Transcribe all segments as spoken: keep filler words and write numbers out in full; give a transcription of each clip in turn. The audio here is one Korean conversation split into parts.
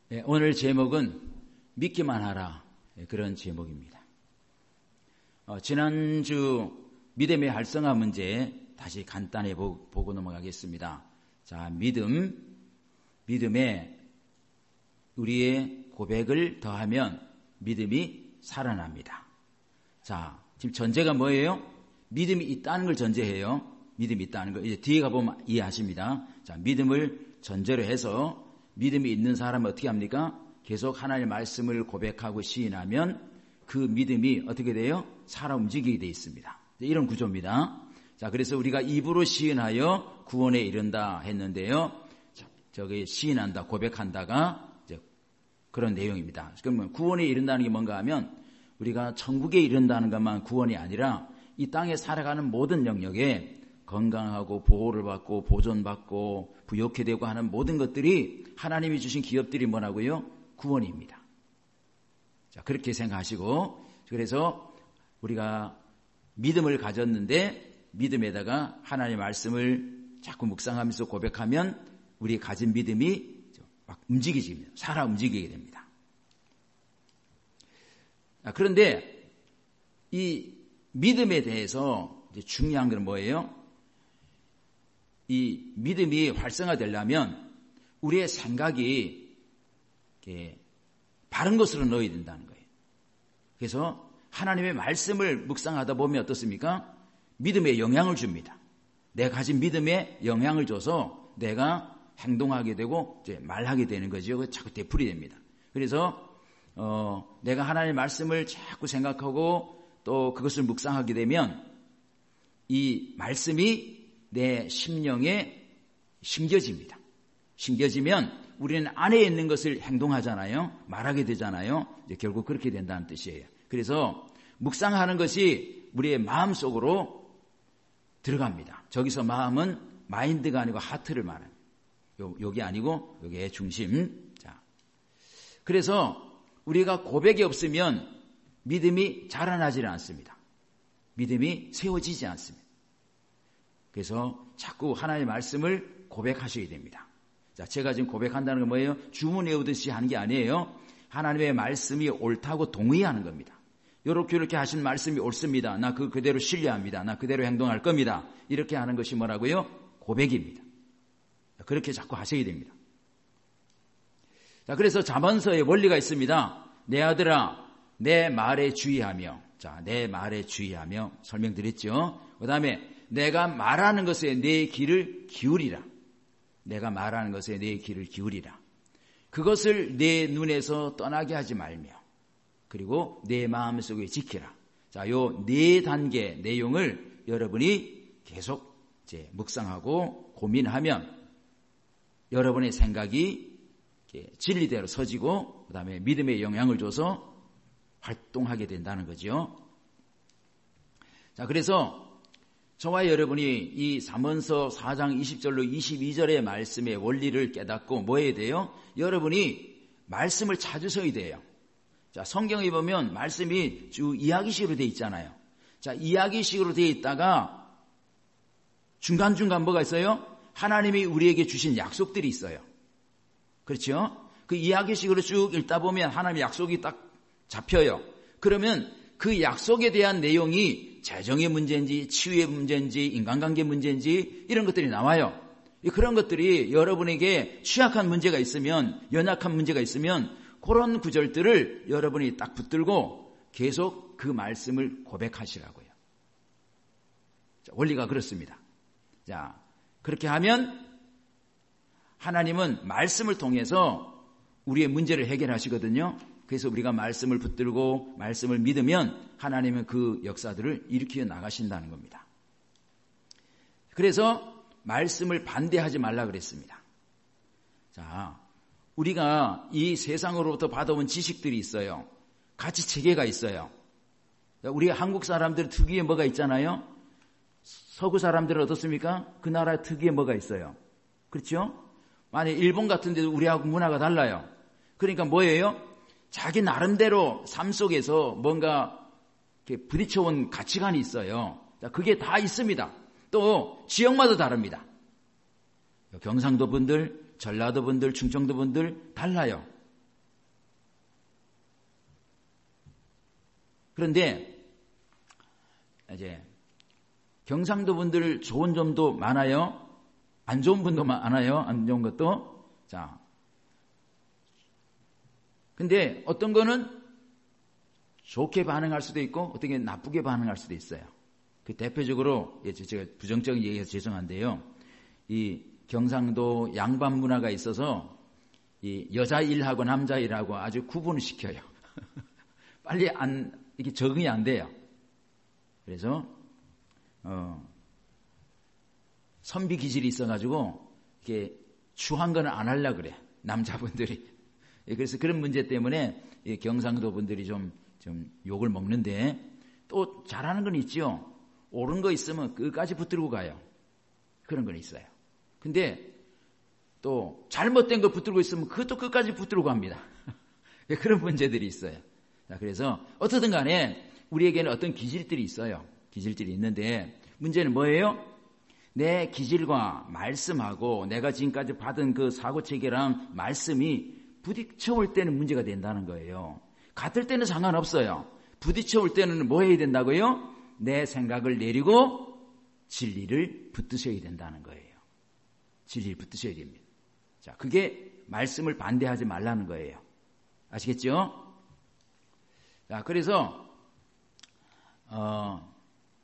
예, 오늘 제목은 믿기만 하라, 예, 그런 제목입니다. 어, 지난주 믿음의 활성화 문제 다시 간단히 보, 보고 넘어가겠습니다. 자, 믿음, 믿음에 우리의 고백을 더하면 믿음이 살아납니다. 자, 지금 전제가 뭐예요? 믿음이 있다는 걸 전제해요. 믿음이 있다는 거. 이제 뒤에 가보면 이해하십니다. 자, 믿음을 전제로 해서 믿음이 있는 사람은 어떻게 합니까? 계속 하나님의 말씀을 고백하고 시인하면 그 믿음이 어떻게 돼요? 살아 움직이게 돼 있습니다. 이런 구조입니다. 자, 그래서 우리가 입으로 시인하여 구원에 이른다 했는데요. 자, 저기 시인한다, 고백한다가 이제 그런 내용입니다. 그러면 구원에 이른다는 게 뭔가 하면 우리가 천국에 이른다는 것만 구원이 아니라 이 땅에 살아가는 모든 영역에 건강하고 보호를 받고 보존받고 부욕해 되고 하는 모든 것들이 하나님이 주신 기업들이 뭐라고요? 구원입니다. 자, 그렇게 생각하시고, 그래서 우리가 믿음을 가졌는데 믿음에다가 하나님의 말씀을 자꾸 묵상하면서 고백하면 우리 가진 믿음이 막 움직이집니다. 살아 움직이게 됩니다. 그런데 이 믿음에 대해서 이제 중요한 건 뭐예요? 이 믿음이 활성화되려면 우리의 생각이 이렇게 바른 것으로 넣어야 된다는 거예요. 그래서 하나님의 말씀을 묵상하다 보면 어떻습니까? 믿음에 영향을 줍니다. 내가 가진 믿음에 영향을 줘서 내가 행동하게 되고 이제 말하게 되는 거죠. 자꾸 되풀이 됩니다. 그래서 어, 내가 하나님의 말씀을 자꾸 생각하고 또 그것을 묵상하게 되면 이 말씀이 내 심령에 심겨집니다. 심겨지면 우리는 안에 있는 것을 행동하잖아요. 말하게 되잖아요. 이제 결국 그렇게 된다는 뜻이에요. 그래서 묵상하는 것이 우리의 마음속으로 들어갑니다. 저기서 마음은 마인드가 아니고 하트를 말합니다. 요, 여기 아니고 여기의 중심. 자, 그래서 우리가 고백이 없으면 믿음이 자라나지 않습니다. 믿음이 세워지지 않습니다. 그래서 자꾸 하나님의 말씀을 고백하셔야 됩니다. 자, 제가 지금 고백한다는 건 뭐예요? 주문 외우듯이 하는 게 아니에요. 하나님의 말씀이 옳다고 동의하는 겁니다. 이렇게 이렇게 하신 말씀이 옳습니다. 나 그 그대로 신뢰합니다. 나 그대로 행동할 겁니다. 이렇게 하는 것이 뭐라고요? 고백입니다. 그렇게 자꾸 하셔야 됩니다. 자, 그래서 잠언서에 원리가 있습니다. 내 아들아, 내 말에 주의하며. 자, 내 말에 주의하며 설명드렸죠. 그 다음에 내가 말하는 것에 내 귀를 기울이라. 내가 말하는 것에 내 귀를 기울이라. 그것을 내 눈에서 떠나게 하지 말며 그리고 내 마음속에 지키라. 자, 요 네 단계 내용을 여러분이 계속 이제 묵상하고 고민하면 여러분의 생각이 진리대로 서지고 그 다음에 믿음에 영향을 줘서 활동하게 된다는 거죠. 자, 그래서 저와 여러분이 이 잠언서 사 장 이십 절로 이십이 절의 말씀의 원리를 깨닫고 뭐 해야 돼요? 여러분이 말씀을 찾으셔야 돼요. 자, 성경에 보면 말씀이 쭉 이야기식으로 되어 있잖아요. 자, 이야기식으로 되어 있다가 중간중간 뭐가 있어요? 하나님이 우리에게 주신 약속들이 있어요. 그렇죠? 그 이야기식으로 쭉 읽다 보면 하나님의 약속이 딱 잡혀요. 그러면 그 약속에 대한 내용이 재정의 문제인지 치유의 문제인지 인간관계 문제인지 이런 것들이 나와요. 그런 것들이 여러분에게 취약한 문제가 있으면 연약한 문제가 있으면 그런 구절들을 여러분이 딱 붙들고 계속 그 말씀을 고백하시라고요. 자, 원리가 그렇습니다. 자, 그렇게 하면 하나님은 말씀을 통해서 우리의 문제를 해결하시거든요. 그래서 우리가 말씀을 붙들고 말씀을 믿으면 하나님은 그 역사들을 일으켜 나가신다는 겁니다. 그래서 말씀을 반대하지 말라 그랬습니다. 자, 우리가 이 세상으로부터 받아온 지식들이 있어요. 가치 체계가 있어요. 우리 한국 사람들 특유의 뭐가 있잖아요. 서구 사람들은 어떻습니까? 그 나라 특유의 뭐가 있어요. 그렇죠? 만약 일본 같은 데도 우리하고 문화가 달라요. 그러니까 뭐예요? 자기 나름대로 삶 속에서 뭔가 이렇게 부딪혀온 가치관이 있어요. 그게 다 있습니다. 또 지역마다 다릅니다. 경상도 분들, 전라도 분들, 충청도 분들 달라요. 그런데 이제 경상도 분들 좋은 점도 많아요. 안 좋은 분도 많아요. 안 좋은 것도. 자, 근데 어떤 거는 좋게 반응할 수도 있고 어떤 게 나쁘게 반응할 수도 있어요. 그 대표적으로 제가 부정적인 얘기해서 죄송한데요. 이 경상도 양반 문화가 있어서 이 여자 일하고 남자 일하고 아주 구분을 시켜요. 빨리 안 이게 적응이 안 돼요. 그래서 어, 선비 기질이 있어가지고 이렇게 추한 거는 안 하려고 그래. 남자분들이. 그래서 그런 문제 때문에 경상도 분들이 좀, 좀 욕을 먹는데 또 잘하는 건 있죠. 옳은 거 있으면 끝까지 붙들고 가요. 그런 건 있어요. 근데 또 잘못된 거 붙들고 있으면 그것도 끝까지 붙들고 갑니다. 그런 문제들이 있어요. 자, 그래서 어떻든 간에 우리에게는 어떤 기질들이 있어요. 기질들이 있는데 문제는 뭐예요? 내 기질과 말씀하고 내가 지금까지 받은 그 사고체계랑 말씀이 부딪혀 올 때는 문제가 된다는 거예요. 같을 때는 상관없어요. 부딪혀 올 때는 뭐 해야 된다고요? 내 생각을 내리고 진리를 붙드셔야 된다는 거예요. 진리를 붙드셔야 됩니다. 자, 그게 말씀을 반대하지 말라는 거예요. 아시겠죠? 자, 그래서 어,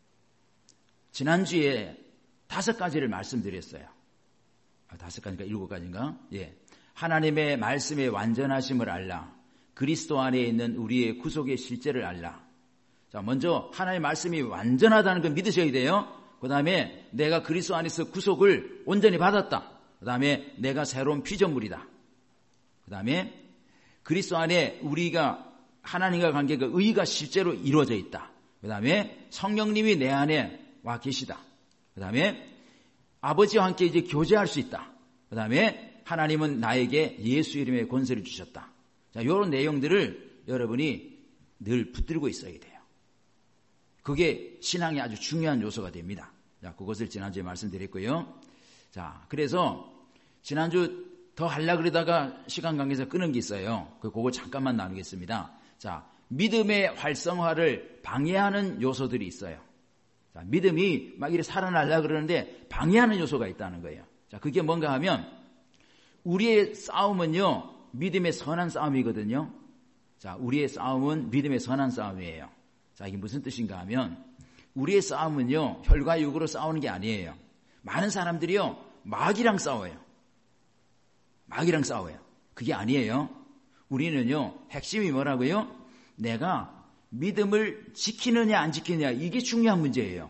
지난주에 다섯 가지를 말씀드렸어요. 아, 다섯 가지인가 일곱 가지인가? 예. 하나님의 말씀의 완전하심을 알라. 그리스도 안에 있는 우리의 구속의 실제를 알라. 자, 먼저 하나님의 말씀이 완전하다는 걸 믿으셔야 돼요. 그 다음에 내가 그리스도 안에서 구속을 온전히 받았다. 그 다음에 내가 새로운 피조물이다. 그 다음에 그리스도 안에 우리가 하나님과 관계가 의가 실제로 이루어져 있다. 그 다음에 성령님이 내 안에 와 계시다. 그 다음에 아버지와 함께 이제 교제할 수 있다. 그 다음에 하나님은 나에게 예수 이름의 권세를 주셨다. 자, 이런 내용들을 여러분이 늘 붙들고 있어야 돼요. 그게 신앙의 아주 중요한 요소가 됩니다. 자, 그것을 지난주에 말씀드렸고요. 자, 그래서 지난주 더 하려고 그러다가 시간 관계에서 끊은 게 있어요. 그거 잠깐만 나누겠습니다. 자, 믿음의 활성화를 방해하는 요소들이 있어요. 자, 믿음이 막 이렇게 살아나려고 그러는데 방해하는 요소가 있다는 거예요. 자, 그게 뭔가 하면 우리의 싸움은요, 믿음의 선한 싸움이거든요. 자, 우리의 싸움은 믿음의 선한 싸움이에요. 자, 이게 무슨 뜻인가 하면 우리의 싸움은요, 혈과 육으로 싸우는 게 아니에요. 많은 사람들이요, 마귀랑 싸워요. 마귀랑 싸워요. 그게 아니에요. 우리는요, 핵심이 뭐라고요? 내가 믿음을 지키느냐 안 지키느냐, 이게 중요한 문제예요.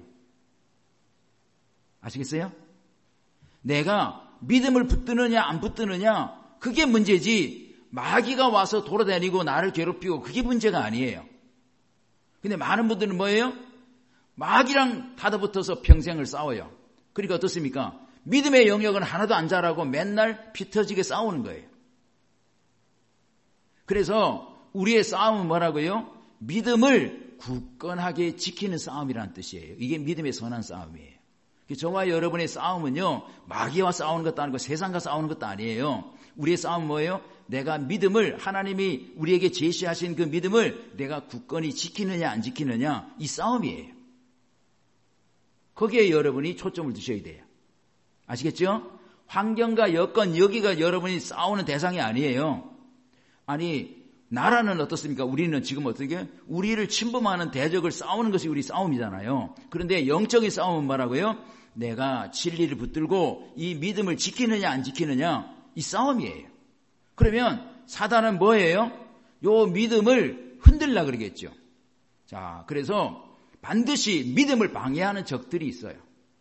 아시겠어요? 내가 믿음을 붙드느냐 안 붙드느냐, 그게 문제지 마귀가 와서 돌아다니고 나를 괴롭히고 그게 문제가 아니에요. 근데 많은 분들은 뭐예요? 마귀랑 다다붙어서 평생을 싸워요. 그러니까 어떻습니까? 믿음의 영역은 하나도 안 자라고 맨날 피 터지게 싸우는 거예요. 그래서 우리의 싸움은 뭐라고요? 믿음을 굳건하게 지키는 싸움이라는 뜻이에요. 이게 믿음의 선한 싸움이에요. 저와 여러분의 싸움은요, 마귀와 싸우는 것도 아니고 세상과 싸우는 것도 아니에요. 우리의 싸움은 뭐예요? 내가 믿음을, 하나님이 우리에게 제시하신 그 믿음을 내가 굳건히 지키느냐 안 지키느냐, 이 싸움이에요. 거기에 여러분이 초점을 두셔야 돼요. 아시겠죠? 환경과 여건, 여기가 여러분이 싸우는 대상이 아니에요. 아니, 나라는 어떻습니까? 우리는 지금 어떻게? 우리를 침범하는 대적을 싸우는 것이 우리 싸움이잖아요. 그런데 영적인 싸움은 뭐라고요? 내가 진리를 붙들고 이 믿음을 지키느냐 안 지키느냐, 이 싸움이에요. 그러면 사단은 뭐예요? 요 믿음을 흔들라 그러겠죠. 자, 그래서 반드시 믿음을 방해하는 적들이 있어요.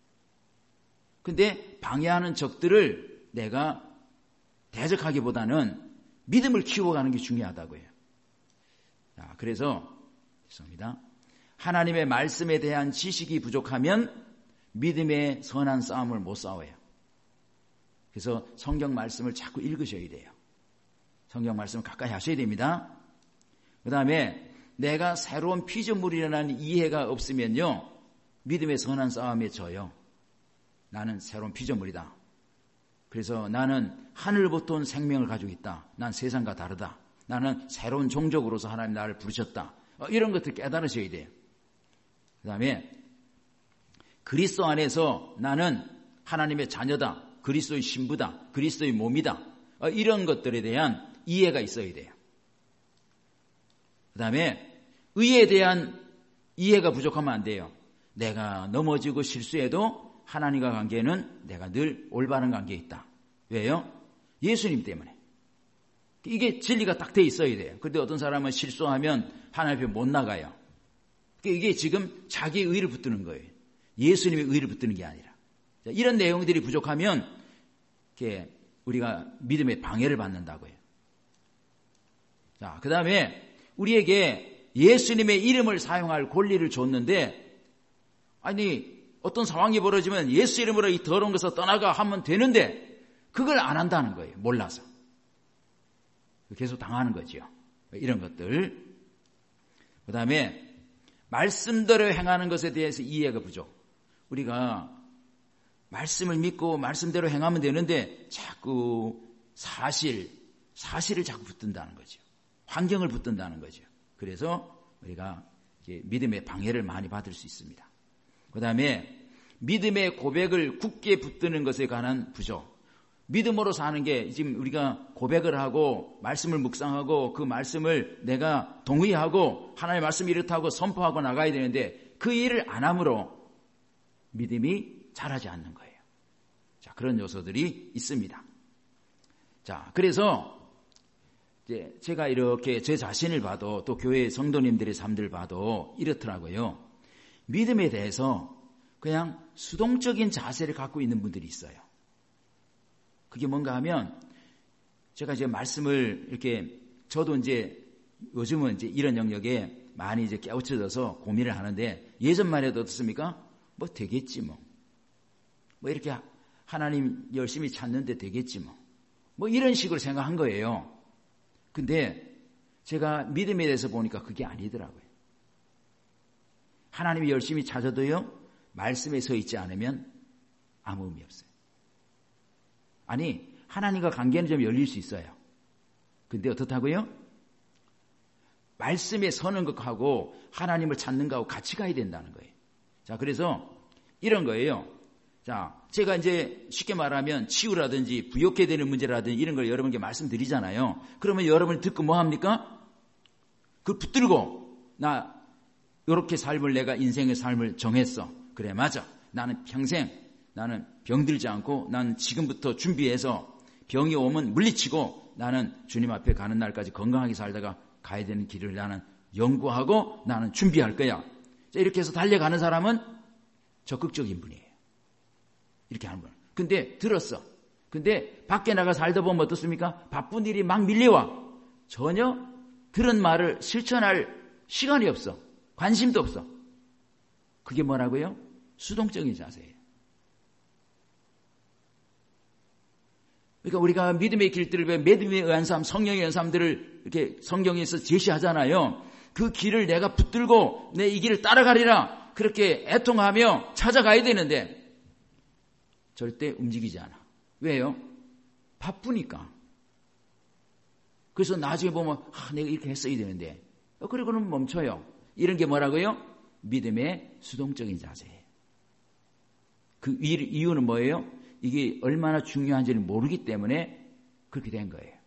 근데 방해하는 적들을 내가 대적하기보다는 믿음을 키워가는 게 중요하다고 해요. 자, 그래서 죄송합니다. 하나님의 말씀에 대한 지식이 부족하면 믿음의 선한 싸움을 못 싸워요. 그래서 성경 말씀을 자꾸 읽으셔야 돼요. 성경 말씀을 가까이 하셔야 됩니다. 그 다음에 내가 새로운 피조물이라는 이해가 없으면요, 믿음의 선한 싸움에 져요. 나는 새로운 피조물이다. 그래서 나는 하늘부터 온 생명을 가지고 있다. 난 세상과 다르다. 나는 새로운 종족으로서 하나님 나를 부르셨다. 어, 이런 것들 깨달으셔야 돼요. 그 다음에 그리스도 안에서 나는 하나님의 자녀다, 그리스도의 신부다, 그리스도의 몸이다, 어, 이런 것들에 대한 이해가 있어야 돼요. 그 다음에 의에 대한 이해가 부족하면 안 돼요. 내가 넘어지고 실수해도 하나님과 관계는 내가 늘 올바른 관계에 있다. 왜요? 예수님 때문에. 이게 진리가 딱 돼 있어야 돼요. 그런데 어떤 사람은 실수하면 하나님 앞에 못 나가요. 이게 지금 자기 의를 붙드는 거예요. 예수님의 의를 붙드는 게 아니라. 이런 내용들이 부족하면 우리가 믿음의 방해를 받는다고요. 자, 그 다음에 우리에게 예수님의 이름을 사용할 권리를 줬는데, 아니 어떤 상황이 벌어지면 예수 이름으로 이 더러운 것을 떠나가 하면 되는데 그걸 안 한다는 거예요. 몰라서. 계속 당하는 거죠. 이런 것들. 그 다음에 말씀대로 행하는 것에 대해서 이해가 부족. 우리가 말씀을 믿고 말씀대로 행하면 되는데 자꾸 사실, 사실을 자꾸 붙든다는 거죠. 환경을 붙든다는 거죠. 그래서 우리가 믿음의 방해를 많이 받을 수 있습니다. 그 다음에 믿음의 고백을 굳게 붙드는 것에 관한 부족. 믿음으로 사는 게 지금 우리가 고백을 하고 말씀을 묵상하고 그 말씀을 내가 동의하고 하나님의 말씀이 이렇다고 선포하고 나가야 되는데 그 일을 안 함으로 믿음이 자라지 않는 거예요. 자, 그런 요소들이 있습니다. 자, 그래서 이제 제가 이렇게 제 자신을 봐도 또 교회 성도님들의 삶들을 봐도 이렇더라고요. 믿음에 대해서 그냥 수동적인 자세를 갖고 있는 분들이 있어요. 그게 뭔가 하면 제가 이제 말씀을 이렇게 저도 이제 요즘은 이제 이런 영역에 많이 이제 깨우쳐져서 고민을 하는데 예전만 해도 어떻습니까? 뭐 되겠지 뭐. 뭐 이렇게 하나님 열심히 찾는데 되겠지 뭐. 뭐 이런 식으로 생각한 거예요. 근데 제가 믿음에 대해서 보니까 그게 아니더라고요. 하나님이 열심히 찾아도요, 말씀에 서 있지 않으면 아무 의미 없어요. 아니, 하나님과 관계는 좀 열릴 수 있어요. 근데 어떻다고요? 말씀에 서는 것하고 하나님을 찾는 것하고 같이 가야 된다는 거예요. 자, 그래서 이런 거예요. 자, 제가 이제 쉽게 말하면 치유라든지 부욕해 되는 문제라든지 이런 걸 여러분께 말씀드리잖아요. 그러면 여러분이 듣고 뭐 합니까? 그걸 붙들고 나 이렇게 삶을 내가 인생의 삶을 정했어. 그래, 맞아. 나는 평생 나는 병들지 않고 나는 지금부터 준비해서 병이 오면 물리치고 나는 주님 앞에 가는 날까지 건강하게 살다가 가야 되는 길을 나는 연구하고 나는 준비할 거야. 자, 이렇게 해서 달려가는 사람은 적극적인 분이에요. 이렇게 하는 분. 근데 들었어. 근데 밖에 나가 살다 보면 어떻습니까? 바쁜 일이 막 밀려와. 전혀 들은 말을 실천할 시간이 없어. 관심도 없어. 그게 뭐라고요? 수동적인 자세예요. 그러니까 우리가 믿음의 길들을 왜 믿음에 의한 삶, 성령에 의한 삶들을 이렇게 성경에서 제시하잖아요. 그 길을 내가 붙들고 내 이 길을 따라가리라 그렇게 애통하며 찾아가야 되는데 절대 움직이지 않아. 왜요? 바쁘니까. 그래서 나중에 보면 아, 내가 이렇게 했어야 되는데 그리고는 멈춰요. 이런 게 뭐라고요? 믿음의 수동적인 자세예요. 그 이유는 뭐예요? 이게 얼마나 중요한지를 모르기 때문에 그렇게 된 거예요.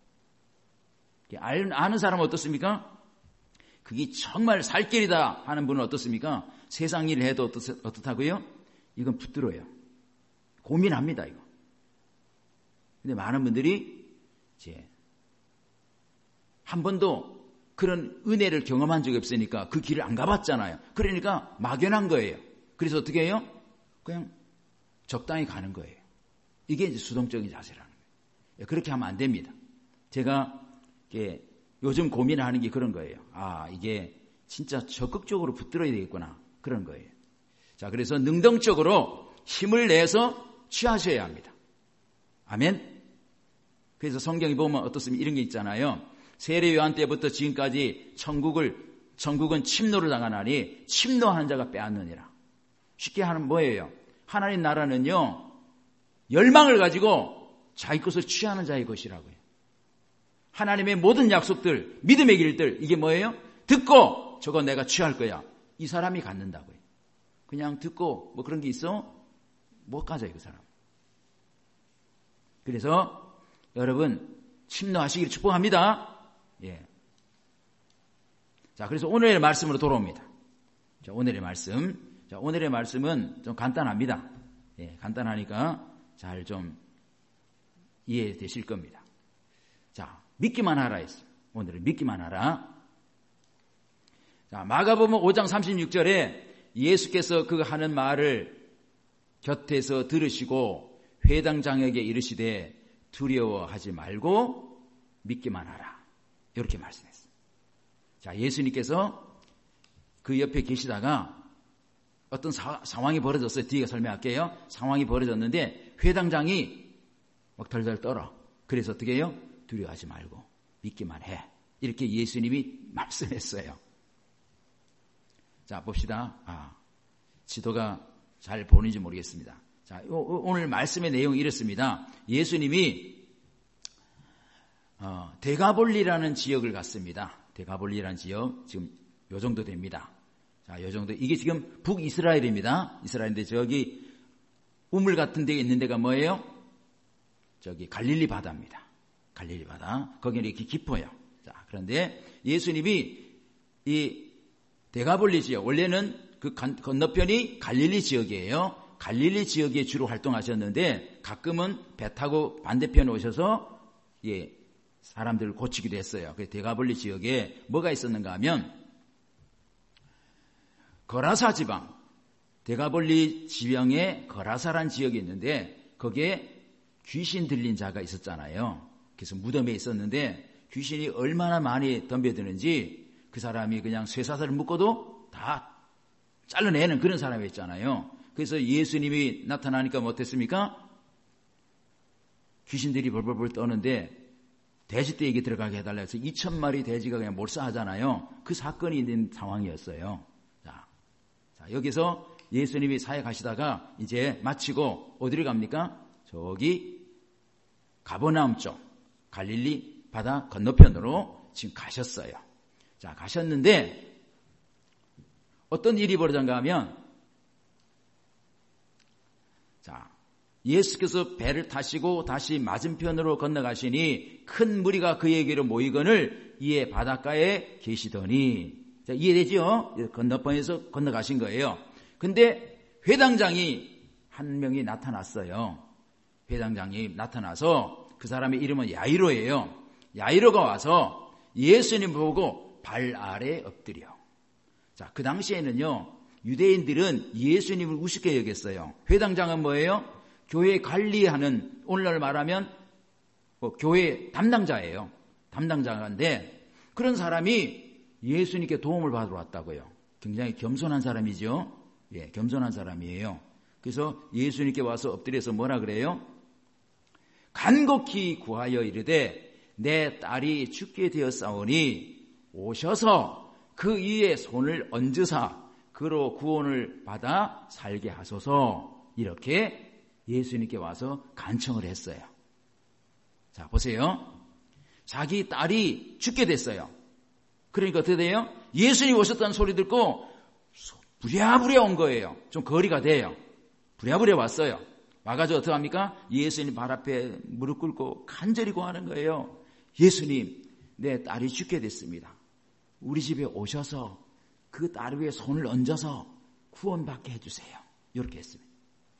아는 사람은 어떻습니까? 그게 정말 살 길이다 하는 분은 어떻습니까? 세상 일을 해도 어떻다고요? 이건 붙들어요. 고민합니다, 이거. 근데 많은 분들이 이제 한 번도 그런 은혜를 경험한 적이 없으니까 그 길을 안 가봤잖아요. 그러니까 막연한 거예요. 그래서 어떻게 해요? 그냥 적당히 가는 거예요. 이게 이제 수동적인 자세라는 거예요. 그렇게 하면 안 됩니다. 제가 이게 요즘 고민하는 게 그런 거예요. 아, 이게 진짜 적극적으로 붙들어야 되겠구나. 그런 거예요. 자, 그래서 능동적으로 힘을 내서 취하셔야 합니다. 아멘. 그래서 성경에 보면 어떻습니까? 이런 게 있잖아요. 세례 요한 때부터 지금까지 천국을 천국은 침노를 당하나니 침노하는 자가 빼앗느니라. 쉽게 하는 뭐예요? 하나님 나라는요. 열망을 가지고 자기 것을 취하는 자의 것이라고요. 하나님의 모든 약속들, 믿음의 길들 이게 뭐예요? 듣고 가서 저거 내가 취할 거야. 이 사람이 갖는다고요. 그냥 듣고 뭐 그런 게 있어? 못 가져요, 그 사람. 그래서 여러분 침노하시기를 축복합니다. 예. 자, 그래서 오늘의 말씀으로 돌아옵니다. 자, 오늘의 말씀. 자, 오늘의 말씀은 좀 간단합니다. 예, 간단하니까 잘 좀 이해되실 겁니다. 자, 믿기만 하라 했어요. 오늘은 믿기만 하라. 자, 마가복음 오 장 삼십육 절에 예수께서 그 하는 말을 곁에서 들으시고 회당장에게 이르시되 두려워하지 말고 믿기만 하라. 이렇게 말씀했어요. 자, 예수님께서 그 옆에 계시다가 어떤 사, 상황이 벌어졌어요. 뒤에 설명할게요. 상황이 벌어졌는데 회당장이 막 덜덜 떨어. 그래서 어떻게 해요? 두려워하지 말고 믿기만 해. 이렇게 예수님이 말씀했어요. 자, 봅시다. 아, 지도가 잘 보이는지 모르겠습니다. 자, 오늘 말씀의 내용이 이렇습니다. 예수님이 어, 데가볼리라는 지역을 갔습니다. 데가볼리라는 지역, 지금 요 정도 됩니다. 자, 요 정도. 이게 지금 북이스라엘입니다. 이스라엘인데 저기 우물 같은 데 있는 데가 뭐예요? 저기 갈릴리 바다입니다. 갈릴리 바다. 거기는 이렇게 깊어요. 자, 그런데 예수님이 이 데가볼리 지역, 원래는 그 건너편이 갈릴리 지역이에요. 갈릴리 지역에 주로 활동하셨는데 가끔은 배 타고 반대편에 오셔서 예, 사람들을 고치기도 했어요. 그 데가볼리 지역에 뭐가 있었는가 하면 거라사 지방, 데가볼리 지방에 거라사란 지역이 있는데 거기에 귀신 들린 자가 있었잖아요. 그래서 무덤에 있었는데 귀신이 얼마나 많이 덤벼드는지 그 사람이 그냥 쇠사슬을 묶어도 다 잘라내는 그런 사람이었잖아요. 그래서 예수님이 나타나니까 뭐 어땠습니까? 귀신들이 벌벌벌 떠는데 돼지떼에게 들어가게 해달라 해서 이천 마리 돼지가 그냥 몰사하잖아요. 그 사건이 있는 상황이었어요. 자, 자 여기서 예수님이 사역하시다가 이제 마치고 어디를 갑니까? 저기 가버나움 쪽 갈릴리 바다 건너편으로 지금 가셨어요. 자, 가셨는데 어떤 일이 벌어졌는가 하면 자, 예수께서 배를 타시고 다시 맞은편으로 건너가시니 큰 무리가 그에게로 모이거늘 이에 바닷가에 계시더니 자, 이해되죠? 건너편에서 건너가신 거예요. 근데 회당장이 한 명이 나타났어요. 회당장이 나타나서 그 사람의 이름은 야이로예요. 야이로가 와서 예수님 보고 발 아래 엎드려. 자, 그 당시에는요, 유대인들은 예수님을 우습게 여겼어요. 회당장은 뭐예요? 교회 관리하는, 오늘날 말하면 뭐 교회 담당자예요. 담당자인데 그런 사람이 예수님께 도움을 받으러 왔다고요. 굉장히 겸손한 사람이죠. 예, 겸손한 사람이에요. 그래서 예수님께 와서 엎드려서 뭐라 그래요? 간곡히 구하여 이르되 내 딸이 죽게 되었사오니 오셔서 그 위에 손을 얹으사 그로 구원을 받아 살게 하소서. 이렇게 예수님께 와서 간청을 했어요. 자, 보세요. 자기 딸이 죽게 됐어요. 그러니까 어떻게 돼요? 예수님이 오셨다는 소리 듣고 부랴부랴 온 거예요. 좀 거리가 돼요. 부랴부랴 왔어요. 와가지고 어떻게 합니까? 예수님 발 앞에 무릎 꿇고 간절히 구하는 거예요. 예수님, 내 딸이 죽게 됐습니다. 우리 집에 오셔서 그 딸 위에 손을 얹어서 구원받게 해주세요. 이렇게 했습니다.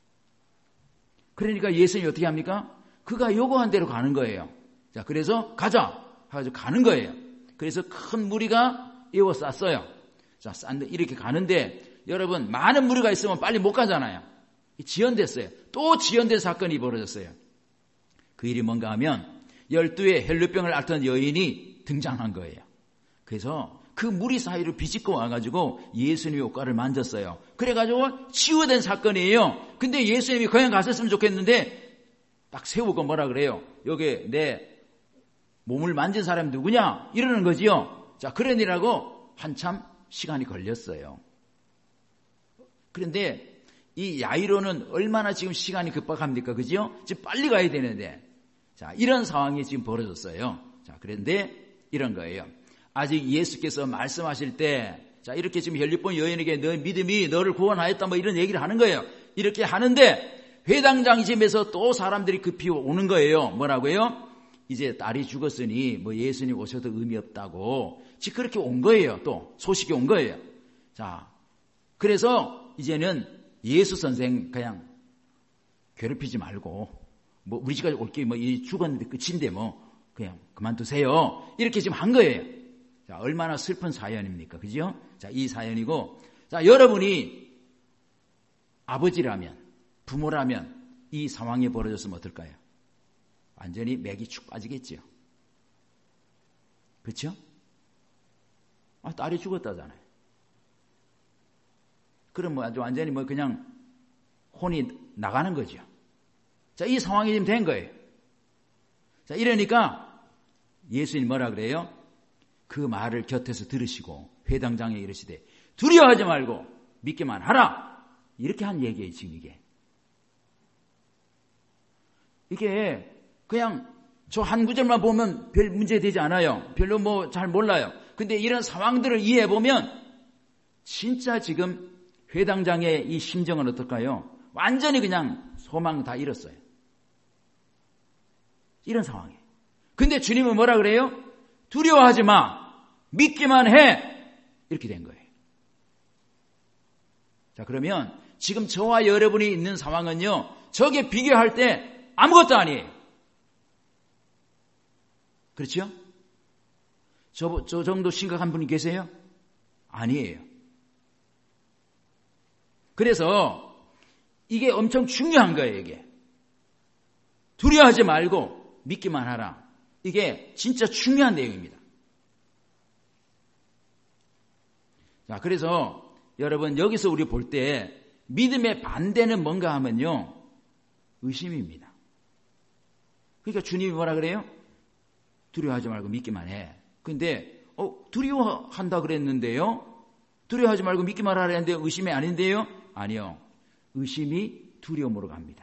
그러니까 예수님이 어떻게 합니까? 그가 요구한 대로 가는 거예요. 자, 그래서 가자 해가지고 가는 거예요. 그래서 큰 무리가 에워쌌어요. 자, 쌌는데 이렇게 가는데 여러분 많은 무리가 있으면 빨리 못 가잖아요. 지연됐어요. 또 지연된 사건이 벌어졌어요. 그 일이 뭔가 하면 열두의 혈루병을 앓던 여인이 등장한 거예요. 그래서 그 무리 사이로 비집고 와가지고 예수님의 옷가를 만졌어요. 그래가지고 치유된 사건이에요. 근데 예수님이 그냥 갔었으면 좋겠는데 딱 세우고 뭐라 그래요? 여기 내 몸을 만진 사람이 누구냐? 이러는 거지요. 자, 그러니라고 한참 시간이 걸렸어요. 그런데 이 야이로는 얼마나 지금 시간이 급박합니까? 그죠? 지금 빨리 가야 되는데. 자, 이런 상황이 지금 벌어졌어요. 자, 그런데 이런 거예요. 아직 예수께서 말씀하실 때 자, 이렇게 지금 혈리본 여인에게 너 믿음이 너를 구원하였다 뭐 이런 얘기를 하는 거예요. 이렇게 하는데 회당장심에서 또 사람들이 급히 오는 거예요. 뭐라고요? 이제 딸이 죽었으니 뭐 예수님 오셔도 의미 없다고. 즉 그렇게 온 거예요. 또 소식이 온 거예요. 자, 그래서 이제는 예수 선생 그냥 괴롭히지 말고 뭐 우리 집까지 올게 뭐 이 죽었는데 끝인데 뭐 그냥 그만두세요. 이렇게 지금 한 거예요. 자, 얼마나 슬픈 사연입니까? 그죠? 자, 이 사연이고. 자, 여러분이 아버지라면, 부모라면 이 상황이 벌어졌으면 어떨까요? 완전히 맥이 축 빠지겠죠. 그렇죠? 아, 딸이 죽었다잖아요. 그럼 뭐 아주 완전히 뭐 그냥 혼이 나가는 거죠. 자, 이 상황이 지금 된 거예요. 자, 이러니까 예수님 뭐라 그래요? 그 말을 곁에서 들으시고 회당장에 이르시되 두려워하지 말고 믿기만 하라. 이렇게 한 얘기예요, 지금 이게. 이게 그냥 저 한 구절만 보면 별 문제 되지 않아요. 별로 뭐 잘 몰라요. 근데 이런 상황들을 이해해 보면 진짜 지금 회당장의 이 심정은 어떨까요? 완전히 그냥 소망 다 잃었어요. 이런 상황이에요. 근데 주님은 뭐라 그래요? 두려워하지 마. 믿기만 해. 이렇게 된 거예요. 자, 그러면 지금 저와 여러분이 있는 상황은요, 저게 비교할 때 아무것도 아니에요. 그렇죠? 저, 저 정도 심각한 분이 계세요? 아니에요. 그래서 이게 엄청 중요한 거예요, 이게. 두려워하지 말고 믿기만 하라. 이게 진짜 중요한 내용입니다. 자, 그래서 여러분 여기서 우리 볼 때 믿음의 반대는 뭔가 하면요, 의심입니다. 그러니까 주님이 뭐라 그래요? 두려워하지 말고 믿기만 해. 근데 어, 두려워한다 그랬는데요? 두려워하지 말고 믿기만 하라 했는데 의심이 아닌데요? 아니요. 의심이 두려움으로 갑니다.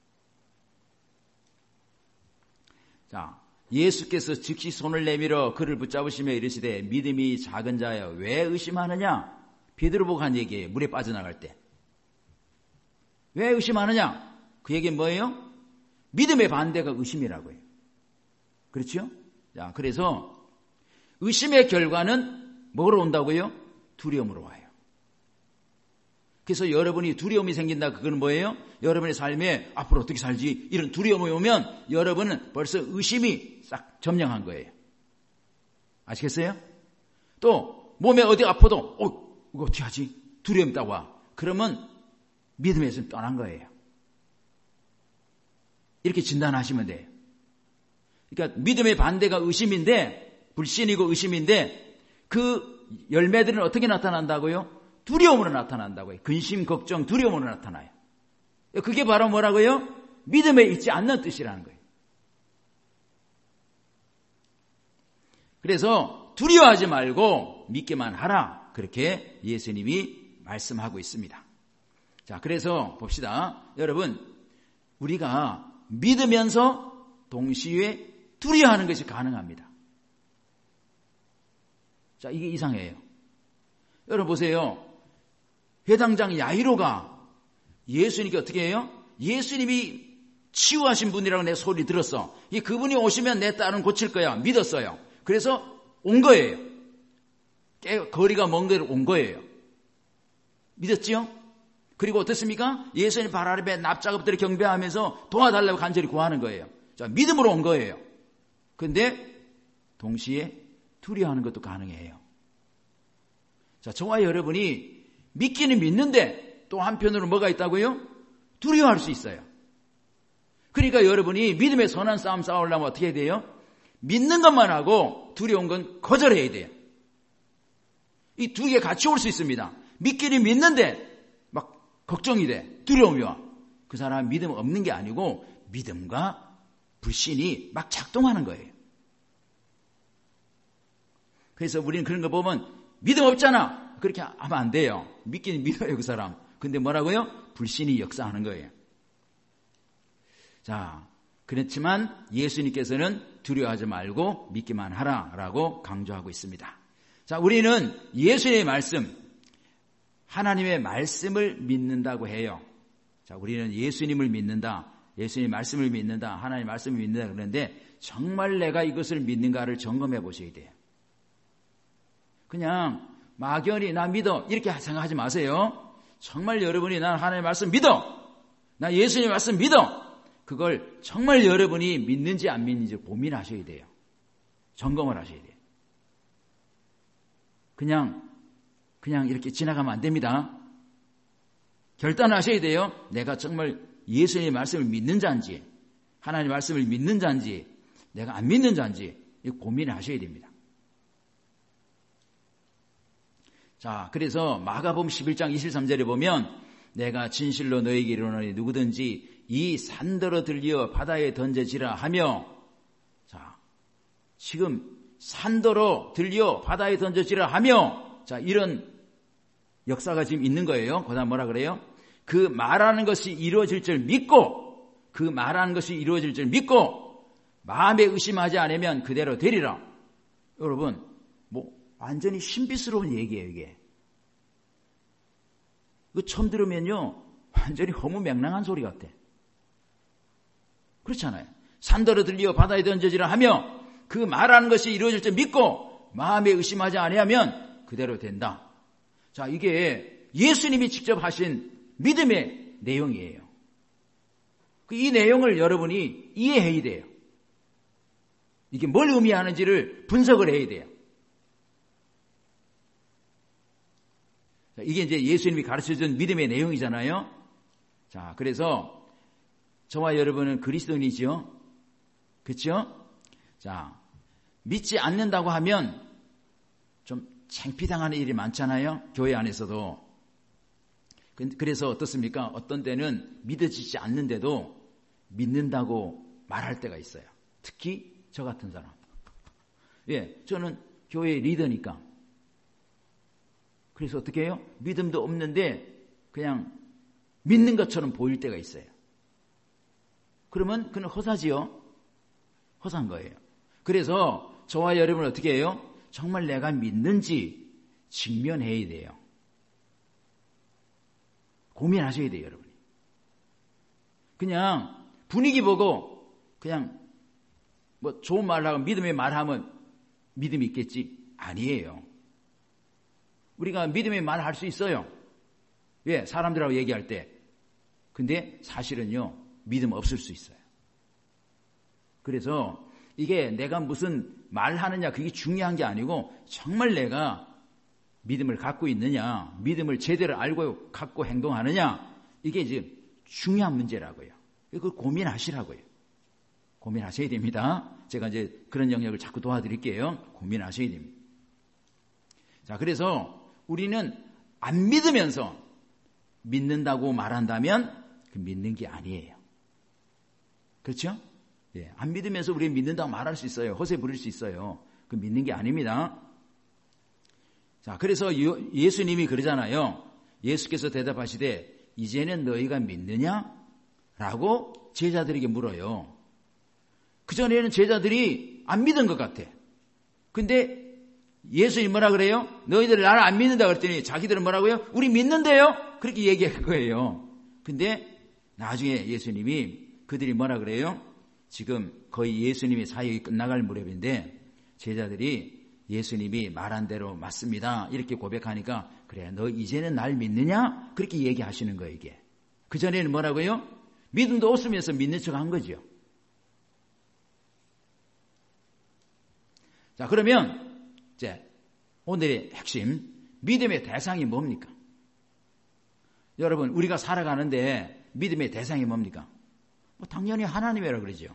자, 예수께서 즉시 손을 내밀어 그를 붙잡으시며 이르시되 믿음이 작은 자여 왜 의심하느냐? 베드로 보고 한 얘기예요. 물에 빠져나갈 때. 왜 의심하느냐? 그 얘기는 뭐예요? 믿음의 반대가 의심이라고요. 그렇죠? 자, 그래서 의심의 결과는 뭐로 온다고요? 두려움으로 와요. 그래서 여러분이 두려움이 생긴다. 그건 뭐예요? 여러분의 삶에 앞으로 어떻게 살지? 이런 두려움이 오면 여러분은 벌써 의심이 싹 점령한 거예요. 아시겠어요? 또 몸에 어디 아파도 어, 이거 어떻게 하지? 두려움 있다고 와. 그러면 믿음에서 떠난 거예요. 이렇게 진단하시면 돼요. 그러니까 믿음의 반대가 의심인데, 불신이고 의심인데 그 열매들은 어떻게 나타난다고요? 두려움으로 나타난다고요. 근심, 걱정, 두려움으로 나타나요. 그게 바로 뭐라고요? 믿음에 있지 않는 뜻이라는 거예요. 그래서 두려워하지 말고 믿기만 하라. 그렇게 예수님이 말씀하고 있습니다. 자, 그래서 봅시다. 여러분, 우리가 믿으면서 동시에 두려워하는 것이 가능합니다. 자, 이게 이상해요. 여러분 보세요. 회당장 야이로가 예수님께 어떻게 해요? 예수님이 치유하신 분이라고 내 소리 들었어. 이 그분이 오시면 내 딸은 고칠 거야. 믿었어요. 그래서 온 거예요. 꽤 거리가 먼 데로 온 거예요. 믿었지요? 그리고 어떻습니까? 예수님 발 아래 납작업들을 경배하면서 도와달라고 간절히 구하는 거예요. 자, 믿음으로 온 거예요. 근데 동시에 두려워하는 것도 가능해요. 자, 저와 여러분이 믿기는 믿는데 또 한편으로 뭐가 있다고요? 두려워할 수 있어요. 그러니까 여러분이 믿음의 선한 싸움 싸우려면 어떻게 해야 돼요? 믿는 것만 하고 두려운 건 거절해야 돼요. 이 두 개 같이 올 수 있습니다. 믿기는 믿는데 막 걱정이 돼. 두려움이 와. 그 사람은 믿음 없는 게 아니고 믿음과 불신이 막 작동하는 거예요. 그래서 우리는 그런 거 보면 믿음 없잖아. 그렇게 하면 안 돼요. 믿기는 믿어요, 그 사람. 근데 뭐라고요? 불신이 역사하는 거예요. 자, 그렇지만 예수님께서는 두려워하지 말고 믿기만 하라라고 강조하고 있습니다. 자, 우리는 예수의 말씀, 하나님의 말씀을 믿는다고 해요. 자, 우리는 예수님을 믿는다. 예수님의 말씀을 믿는다. 하나님의 말씀을 믿는다. 그러는데 정말 내가 이것을 믿는가를 점검해 보셔야 돼요. 그냥 막연히 나 믿어 이렇게 생각하지 마세요. 정말 여러분이 난 하나님의 말씀 믿어. 나 예수님의 말씀 믿어. 그걸 정말 여러분이 믿는지 안 믿는지 고민하셔야 돼요. 점검을 하셔야 돼요. 그냥 그냥 이렇게 지나가면 안 됩니다. 결단하셔야 돼요. 내가 정말 예수님의 말씀을 믿는 자인지, 하나님의 말씀을 믿는 자인지, 내가 안 믿는 자인지 고민을 하셔야 됩니다. 자, 그래서 마가복음 십일 장 이십삼 절에 보면 내가 진실로 너에게 이르노니 누구든지 이 산더러 들려 바다에 던져지라 하며, 자, 지금 산더러 들려 바다에 던져지라 하며, 자, 이런 역사가 지금 있는 거예요. 그다음 뭐라 그래요? 그 말하는 것이 이루어질 줄 믿고, 그 말하는 것이 이루어질 줄 믿고 마음에 의심하지 않으면 그대로 되리라. 여러분, 뭐 완전히 신비스러운 얘기예요, 이게. 이거 처음 들으면요, 완전히 허무맹랑한 소리 같아. 그렇잖아요. 산더러 들려 바다에 던져지라 하며 그 말하는 것이 이루어질 줄 믿고 마음에 의심하지 아니하면 그대로 된다. 자, 이게 예수님이 직접 하신 믿음의 내용이에요. 이 내용을 여러분이 이해해야 돼요. 이게 뭘 의미하는지를 분석을 해야 돼요. 자, 이게 이제 예수님이 가르쳐준 믿음의 내용이잖아요. 자, 그래서 저와 여러분은 그리스도인이죠. 그렇죠? 자, 믿지 않는다고 하면 좀 창피당하는 일이 많잖아요. 교회 안에서도. 그래서 어떻습니까? 어떤 때는 믿어지지 않는데도 믿는다고 말할 때가 있어요. 특히 저 같은 사람. 예, 저는 교회 리더니까. 그래서 어떻게 해요? 믿음도 없는데 그냥 믿는 것처럼 보일 때가 있어요. 그러면 그는 허사지요. 허사인 거예요. 그래서 저와 여러분은 어떻게 해요? 정말 내가 믿는지 직면해야 돼요. 고민하셔야 돼요, 여러분이. 그냥 분위기 보고 그냥 뭐 좋은 말을 하고 믿음의 말하면 믿음이 있겠지? 아니에요. 우리가 믿음의 말을 할 수 있어요. 왜? 사람들하고 얘기할 때. 근데 사실은요, 믿음 없을 수 있어요. 그래서 이게 내가 무슨 말하느냐 그게 중요한 게 아니고 정말 내가 믿음을 갖고 있느냐, 믿음을 제대로 알고 갖고 행동하느냐, 이게 이제 중요한 문제라고요. 이걸 고민하시라고요. 고민하셔야 됩니다. 제가 이제 그런 영역을 자꾸 도와드릴게요. 고민하셔야 됩니다. 자, 그래서 우리는 안 믿으면서 믿는다고 말한다면 그 믿는 게 아니에요. 그렇죠? 예, 안 믿으면서 우리 믿는다고 말할 수 있어요. 허세 부릴 수 있어요. 그 믿는 게 아닙니다. 자, 그래서 예수님이 그러잖아요. 예수께서 대답하시되 이제는 너희가 믿느냐? 라고 제자들에게 물어요. 그전에는 제자들이 안 믿은 것 같아. 근데 예수님 뭐라 그래요? 너희들 나를 안 믿는다 그랬더니 자기들은 뭐라고요? 우리 믿는데요? 그렇게 얘기한 거예요. 근데 나중에 예수님이 그들이 뭐라 그래요? 지금 거의 예수님의 사역이 끝나갈 무렵인데 제자들이 예수님이 말한 대로 맞습니다. 이렇게 고백하니까 그래 너 이제는 날 믿느냐? 그렇게 얘기하시는 거예요. 이게. 그전에는 뭐라고요? 믿음도 없으면서 믿는 척 한 거죠. 자, 그러면 이제 오늘의 핵심 믿음의 대상이 뭡니까? 여러분 우리가 살아가는데 믿음의 대상이 뭡니까? 뭐 당연히 하나님이라 그러죠.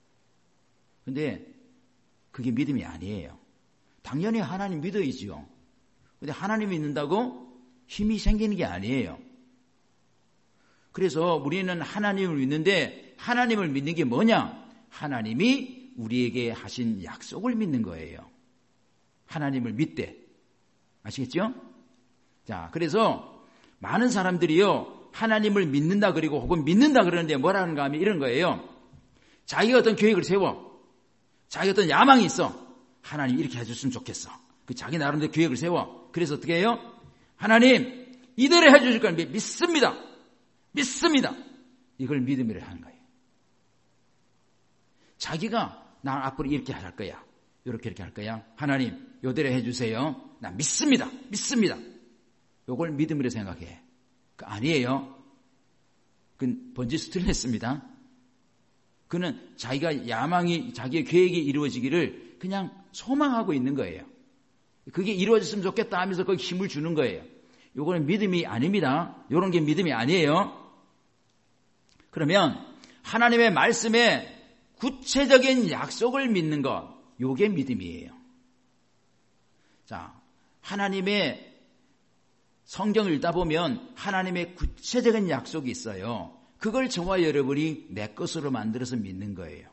근데 그게 믿음이 아니에요. 당연히 하나님 믿어야지요. 근데 하나님 믿는다고 힘이 생기는 게 아니에요. 그래서 우리는 하나님을 믿는데 하나님을 믿는 게 뭐냐? 하나님이 우리에게 하신 약속을 믿는 거예요. 하나님을 믿되. 아시겠죠? 자, 그래서 많은 사람들이요. 하나님을 믿는다 그리고 혹은 믿는다 그러는데 뭐라는가 하면 이런 거예요. 자기가 어떤 계획을 세워. 자기가 어떤 야망이 있어. 하나님 이렇게 해줬으면 좋겠어. 그 자기 나름대로 계획을 세워. 그래서 어떻게 해요? 하나님 이대로 해주실 걸 믿습니다. 믿습니다. 이걸 믿음이라 하는 거예요. 자기가 나 앞으로 이렇게 할 거야. 이렇게 이렇게 할 거야. 하나님 요대로 해주세요. 나 믿습니다. 믿습니다. 요걸 믿음이라 생각해. 그 아니에요. 그건 번지수 틀렸습니다. 그는 자기가 야망이 자기의 계획이 이루어지기를 그냥 소망하고 있는 거예요. 그게 이루어졌으면 좋겠다 하면서 거기 힘을 주는 거예요. 요거는 믿음이 아닙니다. 요런 게 믿음이 아니에요. 그러면 하나님의 말씀에 구체적인 약속을 믿는 것, 요게 믿음이에요. 자, 하나님의 성경을 읽다 보면 하나님의 구체적인 약속이 있어요. 그걸 저와 여러분이 내 것으로 만들어서 믿는 거예요.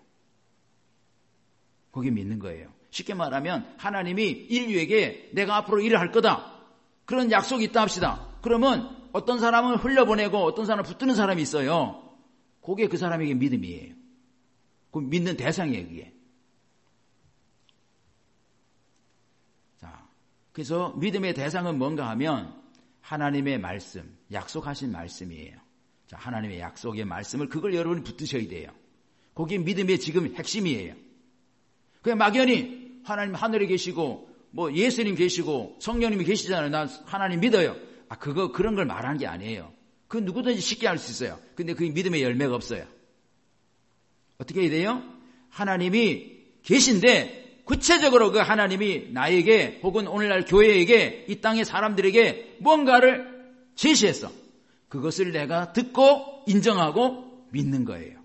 그게 믿는 거예요. 쉽게 말하면 하나님이 인류에게 내가 앞으로 일을 할 거다. 그런 약속이 있다 합시다. 그러면 어떤 사람은 흘려보내고 어떤 사람은 붙드는 사람이 있어요. 그게 그 사람에게 믿음이에요. 그 믿는 대상이에요, 그게. 자, 그래서 믿음의 대상은 뭔가 하면 하나님의 말씀, 약속하신 말씀이에요. 자, 하나님의 약속의 말씀을 그걸 여러분이 붙드셔야 돼요. 그게 믿음의 지금 핵심이에요. 그냥 막연히 하나님 하늘에 계시고 뭐 예수님 계시고 성령님이 계시잖아요. 나 하나님 믿어요. 아, 그거 그런 걸 말하는 게 아니에요. 그 누구든지 쉽게 할 수 있어요. 근데 그게 믿음의 열매가 없어요. 어떻게 해야 돼요? 하나님이 계신데 구체적으로 그 하나님이 나에게 혹은 오늘날 교회에게 이 땅의 사람들에게 뭔가를 제시했어. 그것을 내가 듣고 인정하고 믿는 거예요.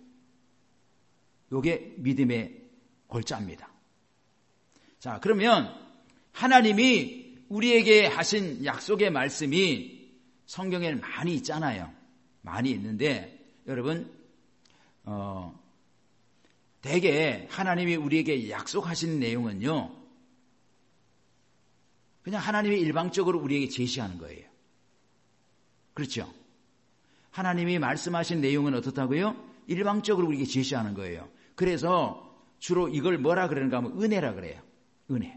이게 믿음의 골자입니다. 자, 그러면 하나님이 우리에게 하신 약속의 말씀이 성경에는 많이 있잖아요. 많이 있는데 여러분 어, 대개 하나님이 우리에게 약속하신 내용은요, 그냥 하나님이 일방적으로 우리에게 제시하는 거예요. 그렇죠? 하나님이 말씀하신 내용은 어떻다고요? 일방적으로 우리에게 제시하는 거예요. 그래서 주로 이걸 뭐라 그러는가 하면 은혜라 그래요. 은혜.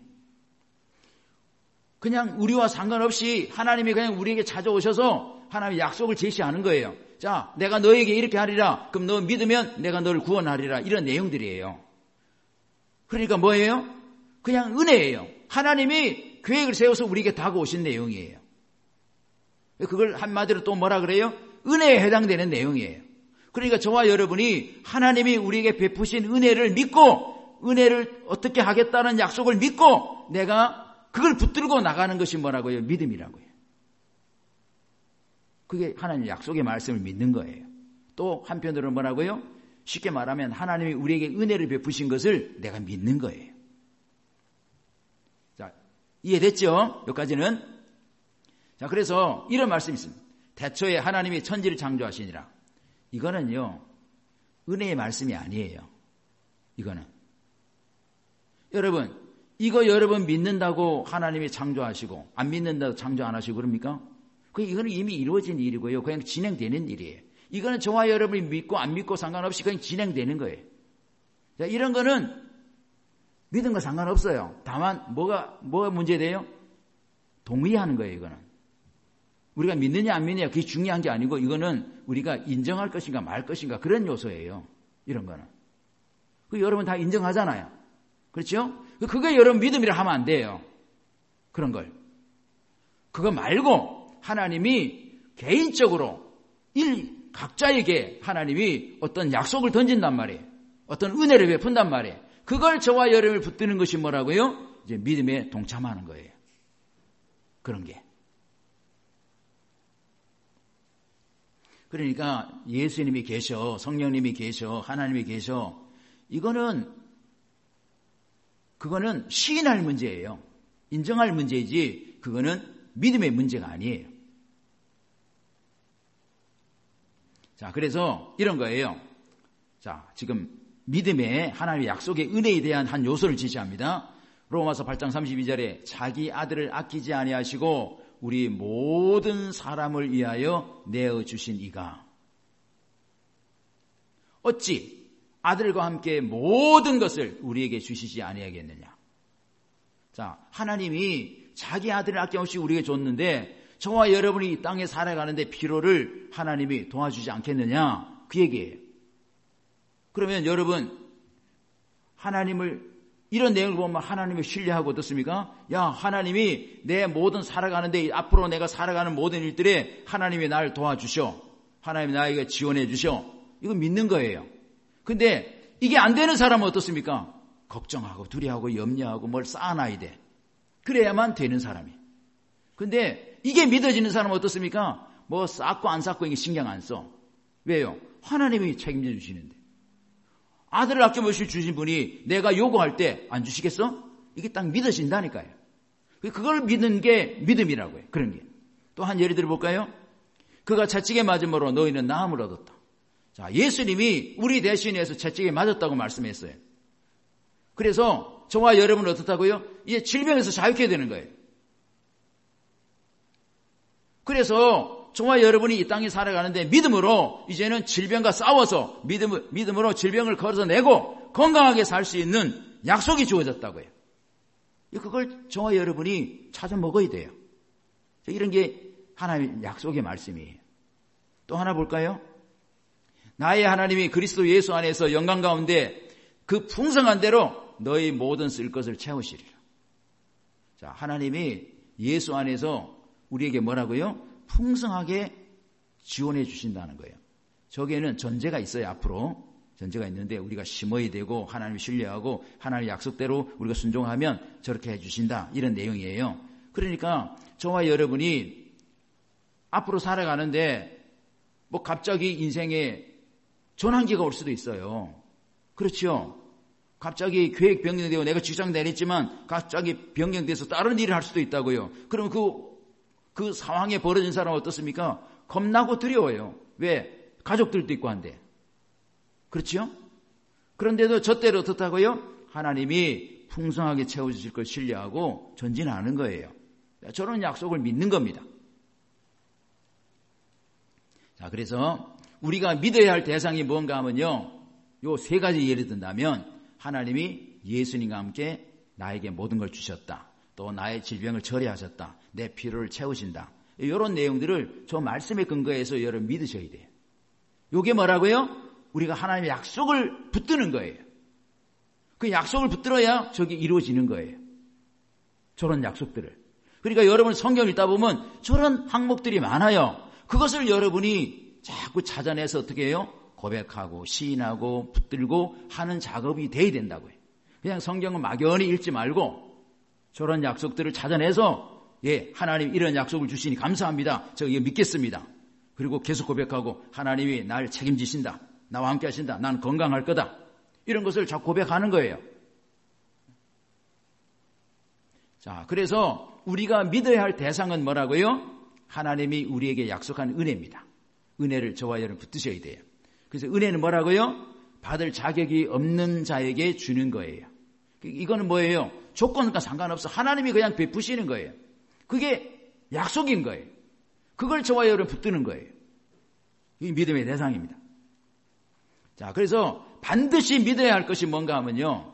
그냥 우리와 상관없이 하나님이 그냥 우리에게 찾아오셔서 하나님의 약속을 제시하는 거예요. 자, 내가 너에게 이렇게 하리라. 그럼 너 믿으면 내가 너를 구원하리라. 이런 내용들이에요. 그러니까 뭐예요? 그냥 은혜예요. 하나님이 계획을 세워서 우리에게 다가오신 내용이에요. 그걸 한마디로 또 뭐라 그래요? 은혜에 해당되는 내용이에요. 그러니까 저와 여러분이 하나님이 우리에게 베푸신 은혜를 믿고 은혜를 어떻게 하겠다는 약속을 믿고 내가 그걸 붙들고 나가는 것이 뭐라고요? 믿음이라고요. 그게 하나님의 약속의 말씀을 믿는 거예요. 또 한편으로는 뭐라고요? 쉽게 말하면 하나님이 우리에게 은혜를 베푸신 것을 내가 믿는 거예요. 자, 이해됐죠? 여기까지는. 자, 그래서 이런 말씀이 있습니다. 태초에 하나님이 천지를 창조하시니라. 이거는요, 은혜의 말씀이 아니에요. 이거는. 여러분, 이거 여러분 믿는다고 하나님이 창조하시고 안 믿는다고 창조 안 하시고 그럽니까? 그 이거는 이미 이루어진 일이고요. 그냥 진행되는 일이에요. 이거는 저와 여러분이 믿고 안 믿고 상관없이 그냥 진행되는 거예요. 자, 이런 거는 믿음과 상관없어요. 다만 뭐가 뭐가 문제돼요? 동의하는 거예요. 이거는 우리가 믿느냐 안 믿느냐 그게 중요한 게 아니고 이거는 우리가 인정할 것인가 말 것인가 그런 요소예요. 이런 거는 그 여러분 다 인정하잖아요. 그렇죠? 그게 여러분 믿음이라 하면 안 돼요. 그런 걸. 그거 말고 하나님이 개인적으로 일 각자에게 하나님이 어떤 약속을 던진단 말이에요. 어떤 은혜를 베푼단 말이에요. 그걸 저와 여러분을 붙드는 것이 뭐라고요? 이제 믿음에 동참하는 거예요. 그런 게. 그러니까 예수님이 계셔, 성령님이 계셔, 하나님이 계셔. 이거는 그거는 시인할 문제예요. 인정할 문제이지 그거는 믿음의 문제가 아니에요. 자, 그래서 이런 거예요. 자, 지금 믿음의 하나님의 약속의 은혜에 대한 한 요소를 지시합니다. 로마서 팔 장 삼십이 절에 자기 아들을 아끼지 아니하시고 우리 모든 사람을 위하여 내어주신 이가 어찌 아들과 함께 모든 것을 우리에게 주시지 아니하겠느냐. 자, 하나님이 자기 아들을 아낌없이 우리에게 줬는데 저와 여러분이 이 땅에 살아가는데 필요를 하나님이 도와주지 않겠느냐? 그 얘기예요. 그러면 여러분, 하나님을 이런 내용을 보면 하나님을 신뢰하고 어떻습니까? 야, 하나님이 내 모든 살아가는데 앞으로 내가 살아가는 모든 일들에 하나님이 나를 도와주셔. 하나님이 나에게 지원해 주셔. 이거 믿는 거예요. 근데 이게 안 되는 사람은 어떻습니까? 걱정하고 두려워하고 염려하고 뭘 쌓아놔야 돼. 그래야만 되는 사람이. 근데 이게 믿어지는 사람은 어떻습니까? 뭐 쌓고 안 쌓고 이게 신경 안 써. 왜요? 하나님이 책임져 주시는데. 아들을 아껴보실 주신 분이 내가 요구할 때 안 주시겠어? 이게 딱 믿어진다니까요. 그걸 믿는 게 믿음이라고 해요. 그런 게. 또 한 예를 들어볼까요? 그가 채찍에 맞음으로 너희는 나음을 얻었다. 자, 예수님이 우리 대신해서 채찍에 맞았다고 말씀했어요. 그래서 저와 여러분은 어떻다고요? 이제 질병에서 자유케 되는 거예요. 그래서 저와 여러분이 이 땅에 살아가는데 믿음으로 이제는 질병과 싸워서 믿음, 믿음으로 질병을 걸어내고 건강하게 살 수 있는 약속이 주어졌다고요. 그걸 저와 여러분이 찾아 먹어야 돼요. 이런 게 하나님의 약속의 말씀이에요. 또 하나 볼까요? 나의 하나님이 그리스도 예수 안에서 영광 가운데 그 풍성한 대로 너희 모든 쓸 것을 채우시리라. 자, 하나님이 예수 안에서 우리에게 뭐라고요? 풍성하게 지원해 주신다는 거예요. 저기에는 전제가 있어요. 앞으로 전제가 있는데 우리가 심어야 되고 하나님을 신뢰하고 하나님의 약속대로 우리가 순종하면 저렇게 해 주신다. 이런 내용이에요. 그러니까 저와 여러분이 앞으로 살아가는데 뭐 갑자기 인생에 전환기가 올 수도 있어요. 그렇죠? 갑자기 계획 변경되고 내가 직장 내렸지만 갑자기 변경돼서 다른 일을 할 수도 있다고요. 그럼 그, 그 상황에 벌어진 사람은 어떻습니까? 겁나고 두려워요. 왜? 가족들도 있고 한데. 그렇죠? 그런데도 저때로 어떻다고요? 하나님이 풍성하게 채워주실 걸 신뢰하고 전진하는 거예요. 저런 약속을 믿는 겁니다. 자, 그래서 우리가 믿어야 할 대상이 뭔가 하면요. 요 세 가지 예를 든다면 하나님이 예수님과 함께 나에게 모든 걸 주셨다. 또 나의 질병을 처리하셨다. 내 필요를 채우신다. 이런 내용들을 저 말씀에 근거해서 여러분 믿으셔야 돼요. 이게 뭐라고요? 우리가 하나님의 약속을 붙드는 거예요. 그 약속을 붙들어야 저게 이루어지는 거예요. 저런 약속들을. 그러니까 여러분 성경을 읽다 보면 저런 항목들이 많아요. 그것을 여러분이 자꾸 찾아내서 어떻게 해요? 고백하고 시인하고 붙들고 하는 작업이 돼야 된다고요. 그냥 성경을 막연히 읽지 말고 저런 약속들을 찾아내서 예, 하나님 이런 약속을 주시니 감사합니다. 저 이거 믿겠습니다. 그리고 계속 고백하고 하나님이 날 책임지신다. 나와 함께 하신다. 난 건강할 거다. 이런 것을 자꾸 고백하는 거예요. 자, 그래서 우리가 믿어야 할 대상은 뭐라고요? 하나님이 우리에게 약속한 은혜입니다. 은혜를 저와 여러분 붙드셔야 돼요. 그래서 은혜는 뭐라고요? 받을 자격이 없는 자에게 주는 거예요. 이거는 뭐예요? 조건과 상관없어. 하나님이 그냥 베푸시는 거예요. 그게 약속인 거예요. 그걸 저와 여러분 붙드는 거예요. 이 믿음의 대상입니다. 자, 그래서 반드시 믿어야 할 것이 뭔가 하면요.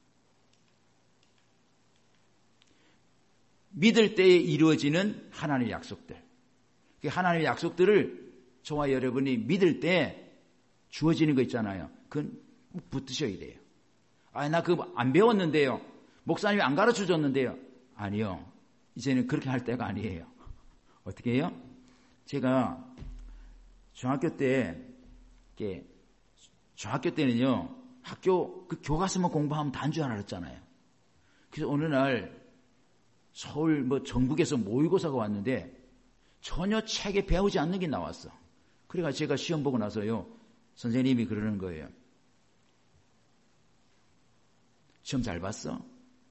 믿을 때에 이루어지는 하나님의 약속들. 하나님의 약속들을 저와 여러분이 믿을 때 주어지는 거 있잖아요. 그건 붙드셔야 돼요. 아, 나 그거 안 배웠는데요. 목사님이 안 가르쳐 줬는데요. 아니요. 이제는 그렇게 할 때가 아니에요. 어떻게 해요? 제가 중학교 때, 이렇게 중학교 때는요, 학교 그 교과서만 공부하면 다인 줄 알았잖아요. 그래서 어느 날 서울 뭐 전국에서 모의고사가 왔는데 전혀 책에 배우지 않는 게 나왔어. 그래가 제가 시험 보고 나서요, 선생님이 그러는 거예요. 시험 잘 봤어?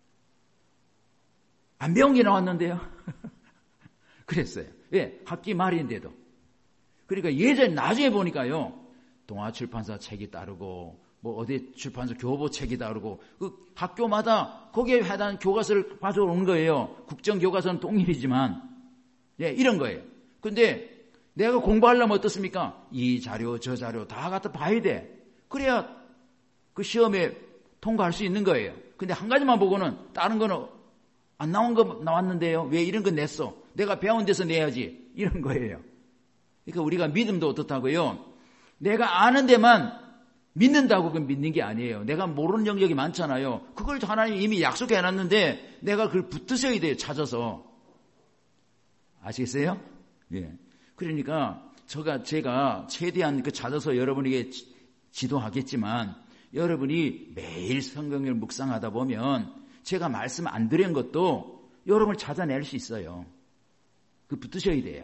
안 배운 게 나왔는데요. 그랬어요. 예, 학기 말인데도. 그러니까 예전에 나중에 보니까요, 동아출판사 책이 따르고 뭐 어디 출판사 교보 책이 따르고 그 학교마다 거기에 해당하는 교과서를 가져오는 거예요. 국정교과서는 동일이지만 예, 이런 거예요. 근데 내가 공부하려면 어떻습니까? 이 자료 저 자료 다 갖다 봐야 돼. 그래야 그 시험에 통과할 수 있는 거예요. 근데 한 가지만 보고는 다른 거는 안 나온 거 나왔는데요. 왜 이런 거 냈어? 내가 배운 데서 내야지. 이런 거예요. 그러니까 우리가 믿음도 어떻다고요? 내가 아는 데만 믿는다고 그 믿는 게 아니에요. 내가 모르는 영역이 많잖아요. 그걸 하나님이 이미 약속해 놨는데 내가 그걸 붙드셔야 돼요. 찾아서. 아시겠어요? 예. 그러니까 제가 제가 최대한 그 찾아서 여러분에게 지, 지도하겠지만 여러분이 매일 성경을 묵상하다 보면 제가 말씀 안 드린 것도 여러분을 찾아낼 수 있어요. 그 붙드셔야 돼요.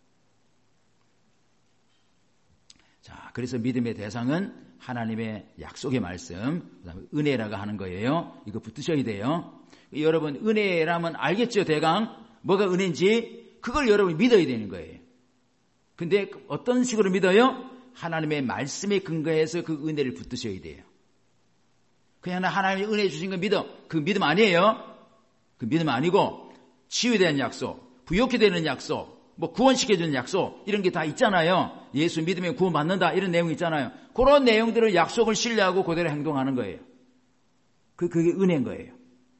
자, 그래서 믿음의 대상은 하나님의 약속의 말씀, 그다음에 은혜라고 하는 거예요. 이거 붙드셔야 돼요. 여러분 은혜라면 알겠죠, 대강? 뭐가 은혜인지 그걸 여러분이 믿어야 되는 거예요. 근데 어떤 식으로 믿어요? 하나님의 말씀에 근거해서 그 은혜를 붙드셔야 돼요. 그냥 하나님이 은혜 주신 거 믿어. 그 믿음 아니에요. 그 믿음 아니고 치유에 대한 약속, 부욕해 되는 약속, 뭐 구원시켜주는 약속 이런 게 다 있잖아요. 예수 믿으면 구원받는다 이런 내용 있잖아요. 그런 내용들을 약속을 신뢰하고 그대로 행동하는 거예요. 그, 그게 은혜인 거예요.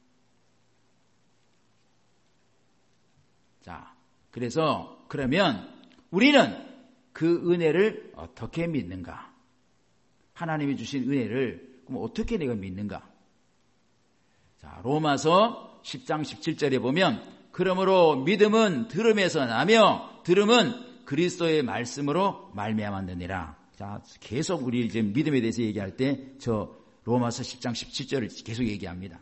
자, 그래서 그러면 우리는 그 은혜를 어떻게 믿는가? 하나님이 주신 은혜를 그럼 어떻게 내가 믿는가? 자, 로마서 십 장 십칠 절에 보면 그러므로 믿음은 들음에서 나며 들음은 그리스도의 말씀으로 말미암았느니라. 자, 계속 우리 이제 믿음에 대해서 얘기할 때 저 로마서 십 장 십칠 절을 계속 얘기합니다.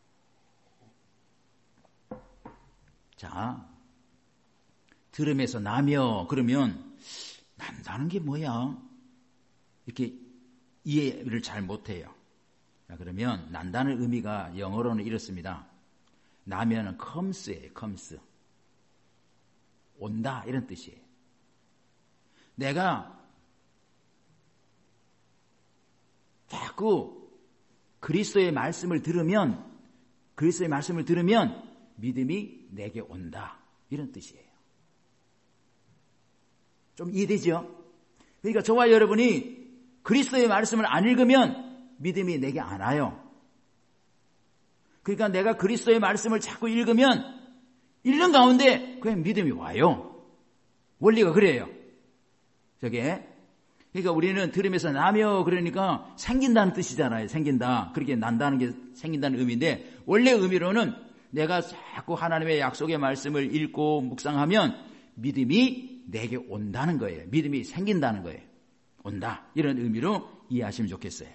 자, 들음에서 나며 그러면 난다는 게 뭐야? 이렇게 이해를 잘 못해요. 자, 그러면 난다는 의미가 영어로는 이렇습니다. 나면은 come스예요. comes. 온다 이런 뜻이에요. 내가 자꾸 그리스도의 말씀을 들으면 그리스도의 말씀을 들으면 믿음이 내게 온다 이런 뜻이에요. 좀 이해되죠? 그러니까 저와 여러분이 그리스도의 말씀을 안 읽으면 믿음이 내게 안 와요. 그러니까 내가 그리스도의 말씀을 자꾸 읽으면 읽는 가운데 그냥 믿음이 와요. 원리가 그래요. 저게. 그러니까 우리는 들으면서 나며 그러니까 생긴다는 뜻이잖아요. 생긴다. 그렇게 난다는 게 생긴다는 의미인데 원래 의미로는 내가 자꾸 하나님의 약속의 말씀을 읽고 묵상하면 믿음이 내게 온다는 거예요. 믿음이 생긴다는 거예요. 온다. 이런 의미로 이해하시면 좋겠어요.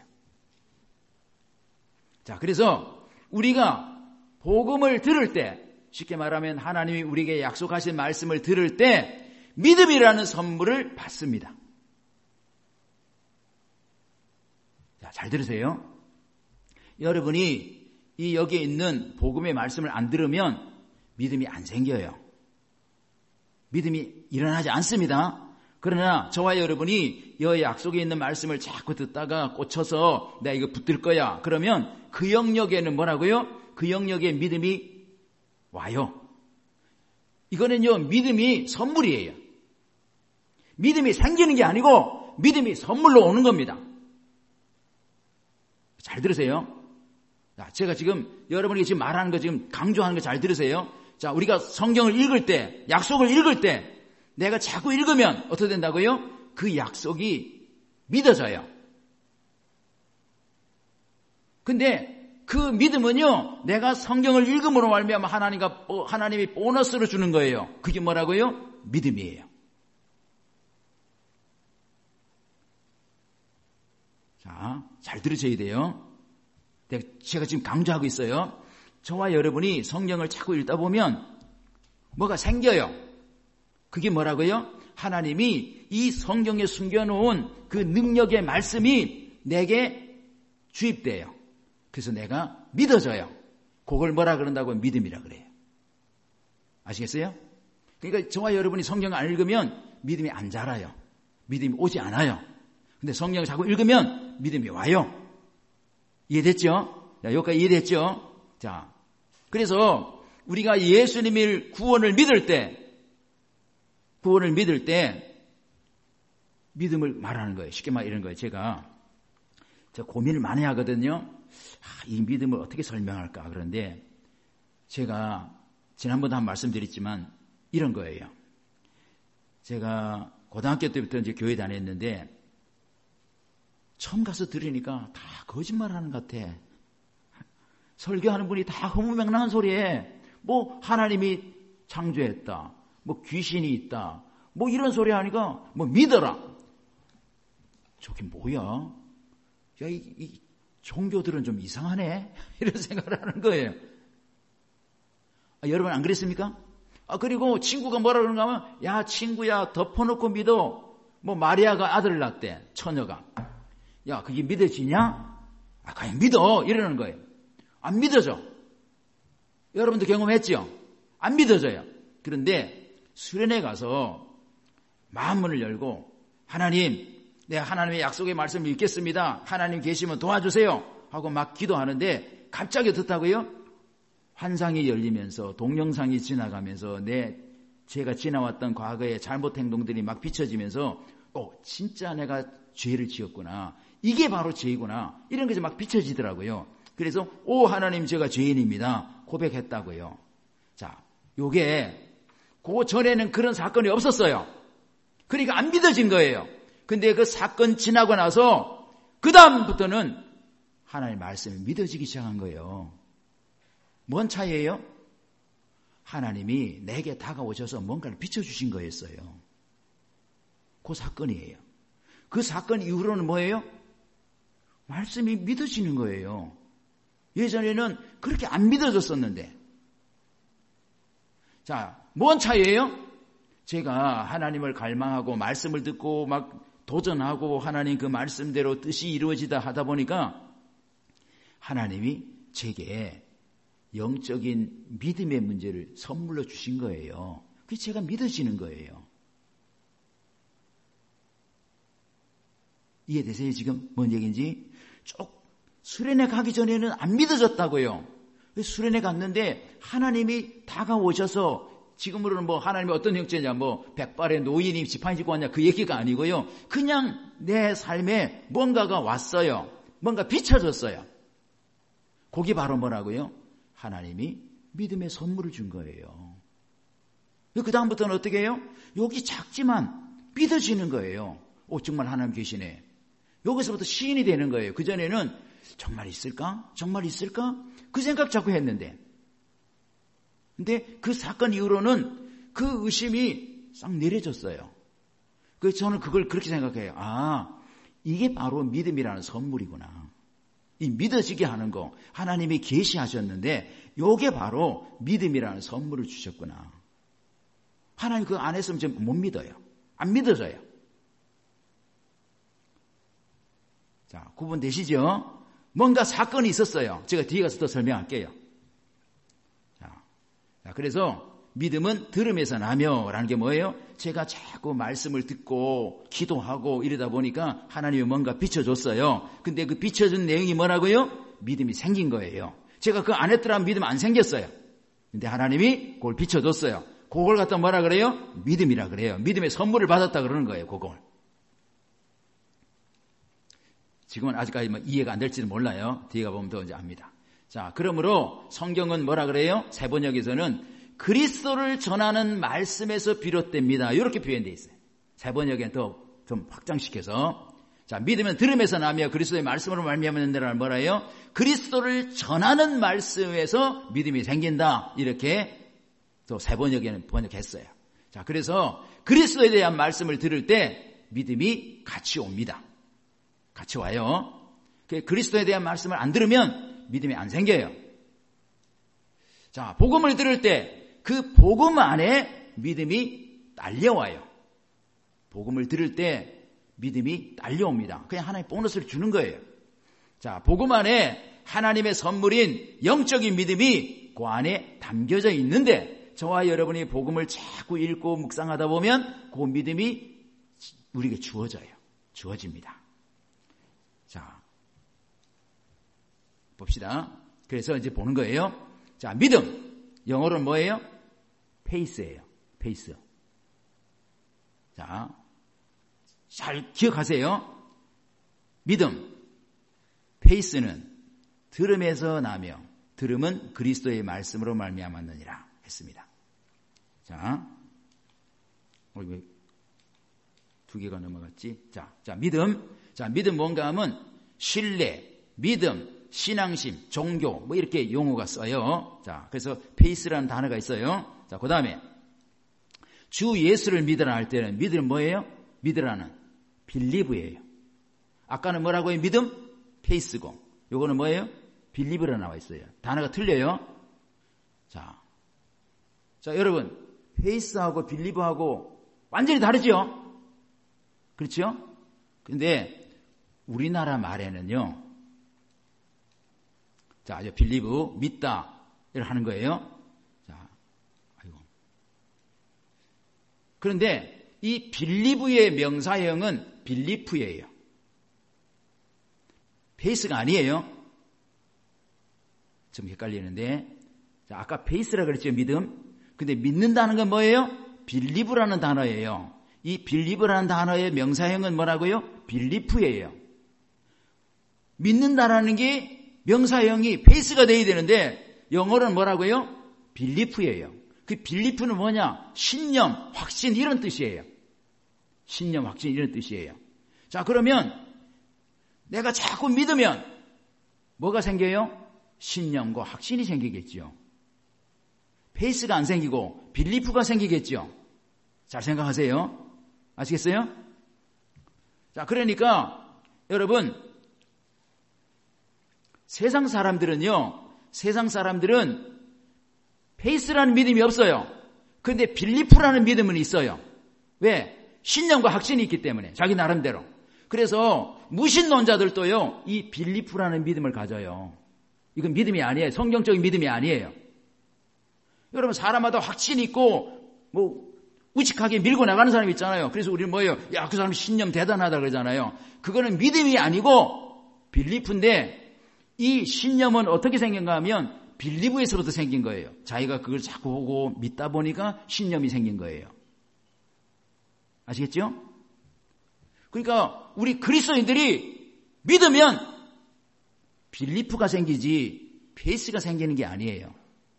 자, 그래서 우리가 복음을 들을 때 쉽게 말하면 하나님이 우리에게 약속하신 말씀을 들을 때 믿음이라는 선물을 받습니다. 자, 잘 들으세요. 여러분이 이 여기에 있는 복음의 말씀을 안 들으면 믿음이 안 생겨요. 믿음이 일어나지 않습니다. 그러나 저와 여러분이 이 약속에 있는 말씀을 자꾸 듣다가 꽂혀서 내가 이거 붙들 거야. 그러면 그 영역에는 뭐라고요? 그 영역에 믿음이 와요. 이거는요, 믿음이 선물이에요. 믿음이 생기는 게 아니고 믿음이 선물로 오는 겁니다. 잘 들으세요. 자, 제가 지금 여러분에게 지금 말하는 거 지금 강조하는 거 잘 들으세요. 자, 우리가 성경을 읽을 때, 약속을 읽을 때 내가 자꾸 읽으면 어떻게 된다고요? 그 약속이 믿어져요. 근데 그 믿음은요, 내가 성경을 읽음으로 말미암아 하나님과 하나님이 보너스를 주는 거예요. 그게 뭐라고요? 믿음이에요. 자, 잘 들으셔야 돼요. 제가 지금 강조하고 있어요. 저와 여러분이 성경을 자꾸 읽다 보면 뭐가 생겨요. 그게 뭐라고요? 하나님이 이 성경에 숨겨놓은 그 능력의 말씀이 내게 주입돼요. 그래서 내가 믿어져요. 그걸 뭐라 그런다고? 믿음이라 그래요. 아시겠어요? 그러니까 저와 여러분이 성경을 안 읽으면 믿음이 안 자라요. 믿음이 오지 않아요. 근데 성경을 자꾸 읽으면 믿음이 와요. 이해됐죠? 자, 여기까지 이해됐죠? 자, 그래서 우리가 예수님의 구원을 믿을 때, 구원을 믿을 때 믿음을 말하는 거예요. 쉽게 말 이런 거예요. 제가 제가 고민을 많이 하거든요. 아, 이 믿음을 어떻게 설명할까? 그런데 제가 지난번도 한 말씀드렸지만 이런 거예요. 제가 고등학교 때부터 이제 교회 다녔는데 처음 가서 들으니까 다 거짓말하는 것 같아. 설교하는 분이 다 허무맹랑한 소리에 뭐 하나님이 창조했다, 뭐 귀신이 있다, 뭐 이런 소리 하니까 뭐 믿어라. 저게 뭐야? 야, 이, 이 종교들은 좀 이상하네. 이런 생각을 하는 거예요. 아, 여러분 안 그랬습니까? 아, 그리고 친구가 뭐라 그러는가 하면, 야, 친구야, 덮어놓고 믿어. 뭐 마리아가 아들을 낳대, 처녀가. 야, 그게 믿어지냐? 아, 그냥 믿어. 이러는 거예요. 안 믿어져. 여러분도 경험했죠? 안 믿어져요. 그런데 수련회 가서 마음문을 열고, 하나님, 내가 하나님의 약속의 말씀을 읽겠습니다. 하나님 계시면 도와주세요. 하고 막 기도하는데 갑자기 듣다고요? 환상이 열리면서 동영상이 지나가면서 내 제가 지나왔던 과거의 잘못 행동들이 막 비춰지면서 어, 진짜 내가 죄를 지었구나. 이게 바로 죄이구나. 이런 것이 막 비춰지더라고요. 그래서 오 하나님 제가 죄인입니다. 고백했다고요. 자, 요게 그 전에는 그런 사건이 없었어요. 그러니까 안 믿어진 거예요. 근데 그 사건 지나고 나서 그 다음부터는 하나님의 말씀이 믿어지기 시작한 거예요. 뭔 차이예요? 하나님이 내게 다가오셔서 뭔가를 비춰주신 거였어요. 그 사건이에요. 그 사건 이후로는 뭐예요? 말씀이 믿어지는 거예요. 예전에는 그렇게 안 믿어졌었는데. 자, 뭔 차이예요? 제가 하나님을 갈망하고 말씀을 듣고 막 도전하고 하나님 그 말씀대로 뜻이 이루어지다 하다 보니까 하나님이 제게 영적인 믿음의 문제를 선물로 주신 거예요. 그게 제가 믿어지는 거예요. 이해되세요? 지금 뭔 얘기인지? 쭉 수련회 가기 전에는 안 믿어졌다고요. 수련회 갔는데 하나님이 다가오셔서 지금으로는 뭐 하나님이 어떤 형체냐, 뭐 백발의 노인이 지팡이 짚고 왔냐 그 얘기가 아니고요. 그냥 내 삶에 뭔가가 왔어요. 뭔가 비춰졌어요. 그게 바로 뭐라고요? 하나님이 믿음의 선물을 준 거예요. 그 다음부터는 어떻게 해요? 여기 작지만 믿어지는 거예요. 오, 정말 하나님 계시네. 여기서부터 시인이 되는 거예요. 그전에는 정말 있을까? 정말 있을까? 그 생각 자꾸 했는데. 근데 그 사건 이후로는 그 의심이 싹 내려졌어요. 그래서 저는 그걸 그렇게 생각해요. 아, 이게 바로 믿음이라는 선물이구나. 이 믿어지게 하는 거 하나님이 계시하셨는데 이게 바로 믿음이라는 선물을 주셨구나. 하나님 그거 안 했으면 전 못 믿어요. 안 믿어져요. 자, 구분되시죠? 뭔가 사건이 있었어요. 제가 뒤에 가서 더 설명할게요. 자, 그래서 믿음은 들음에서 나며 라는 게 뭐예요? 제가 자꾸 말씀을 듣고 기도하고 이러다 보니까 하나님이 뭔가 비춰줬어요. 근데 그 비춰준 내용이 뭐라고요? 믿음이 생긴 거예요. 제가 그거 안 했더라면 믿음 안 생겼어요. 근데 하나님이 그걸 비춰줬어요. 그걸 갖다 뭐라 그래요? 믿음이라 그래요. 믿음의 선물을 받았다 그러는 거예요. 그걸. 지금은 아직까지 뭐 이해가 안 될지는 몰라요. 뒤에 가보면 더 이제 압니다. 자, 그러므로 성경은 뭐라 그래요? 세 번역에서는 그리스도를 전하는 말씀에서 비롯됩니다. 이렇게 표현되어 있어요. 세 번역에 더 좀 확장시켜서. 자, 믿으면 들음에서 나며 그리스도의 말씀으로 말미암는다라는 뭐라요? 그리스도를 전하는 말씀에서 믿음이 생긴다. 이렇게 또 세 번역에는 번역했어요. 자, 그래서 그리스도에 대한 말씀을 들을 때 믿음이 같이 옵니다. 같이 와요. 그리스도에 대한 말씀을 안 들으면 믿음이 안 생겨요. 자, 복음을 들을 때 그 복음 안에 믿음이 딸려와요. 복음을 들을 때 믿음이 딸려옵니다. 그냥 하나님 보너스를 주는 거예요. 자, 복음 안에 하나님의 선물인 영적인 믿음이 그 안에 담겨져 있는데 저와 여러분이 복음을 자꾸 읽고 묵상하다 보면 그 믿음이 우리에게 주어져요. 주어집니다. 자, 봅시다. 그래서 이제 보는 거예요. 자, 믿음. 영어로는 뭐예요? 페이스예요. 페이스. 자, 잘 기억하세요. 믿음. 페이스는 들음에서 나며 들음은 그리스도의 말씀으로 말미암았느니라 했습니다. 자, 어, 왜 두 개가 넘어갔지? 자, 자, 믿음. 자, 믿음 뭔가 하면 신뢰, 믿음, 신앙심, 종교 뭐 이렇게 용어가 써요. 자, 그래서 페이스라는 단어가 있어요. 자, 그 다음에 주 예수를 믿으라 할 때는 믿음은 뭐예요? 믿으라는 빌리브예요. 아까는 뭐라고요? 믿음? 페이스고 요거는 뭐예요? 빌리브라 나와 있어요. 단어가 틀려요. 자, 자 여러분 페이스하고 빌리브하고 완전히 다르죠? 그렇죠? 근데 우리나라 말에는요. 자, 이제 빌리브 믿다 이렇게 하는 거예요. 자, 아이고. 그런데 이 빌리브의 명사형은 빌리프예요. 페이스가 아니에요. 좀 헷갈리는데. 자, 아까 페이스라 그랬죠, 믿음. 근데 믿는다는 건 뭐예요? 빌리브라는 단어예요. 이 빌리브라는 단어의 명사형은 뭐라고요? 빌리프예요. 믿는다라는 게 명사형이 페이스가 돼야 되는데 영어로는 뭐라고요? 빌리프예요. 그 빌리프는 뭐냐? 신념, 확신 이런 뜻이에요. 신념, 확신 이런 뜻이에요. 자, 그러면 내가 자꾸 믿으면 뭐가 생겨요? 신념과 확신이 생기겠죠. 페이스가 안 생기고 빌리프가 생기겠죠. 잘 생각하세요. 아시겠어요? 자, 그러니까 여러분 세상 사람들은요. 세상 사람들은 페이스라는 믿음이 없어요. 그런데 빌리프라는 믿음은 있어요. 왜? 신념과 확신이 있기 때문에 자기 나름대로. 그래서 무신론자들도요. 이 빌리프라는 믿음을 가져요. 이건 믿음이 아니에요. 성경적인 믿음이 아니에요. 여러분 사람마다 확신이 있고 뭐 우직하게 밀고 나가는 사람이 있잖아요. 그래서 우리는 뭐예요? 야, 그 사람 신념 대단하다 그러잖아요. 그거는 믿음이 아니고 빌리프인데 이 신념은 어떻게 생긴가 하면 빌리브에서부터 생긴 거예요. 자기가 그걸 자꾸 보고 믿다 보니까 신념이 생긴 거예요. 아시겠죠? 그러니까 우리 그리스도인들이 믿으면 빌리프가 생기지 페이스가 생기는 게 아니에요.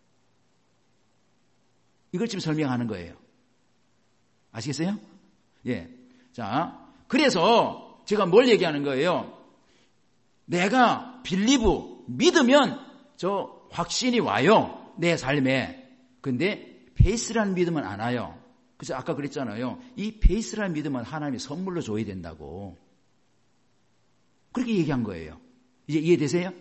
이걸 지금 설명하는 거예요. 아시겠어요? 예. 자, 그래서 제가 뭘 얘기하는 거예요? 내가 빌리브, 믿으면 저 확신이 와요. 내 삶에. 근데 페이스라는 믿음은 안 와요. 그래서 아까 그랬잖아요. 이 페이스라는 믿음은 하나님이 선물로 줘야 된다고. 그렇게 얘기한 거예요. 이제 이해되세요?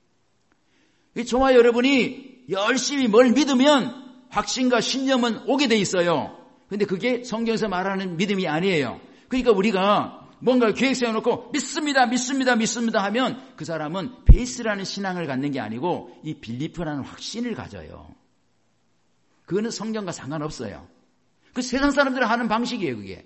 저와 여러분이 열심히 뭘 믿으면 확신과 신념은 오게 돼 있어요. 근데 그게 성경에서 말하는 믿음이 아니에요. 그러니까 우리가 뭔가 계획 세워놓고 믿습니다, 믿습니다, 믿습니다 하면 그 사람은 페이스라는 신앙을 갖는 게 아니고 이 빌리프라는 확신을 가져요. 그거는 성경과 상관없어요. 그 세상 사람들이 하는 방식이에요, 그게.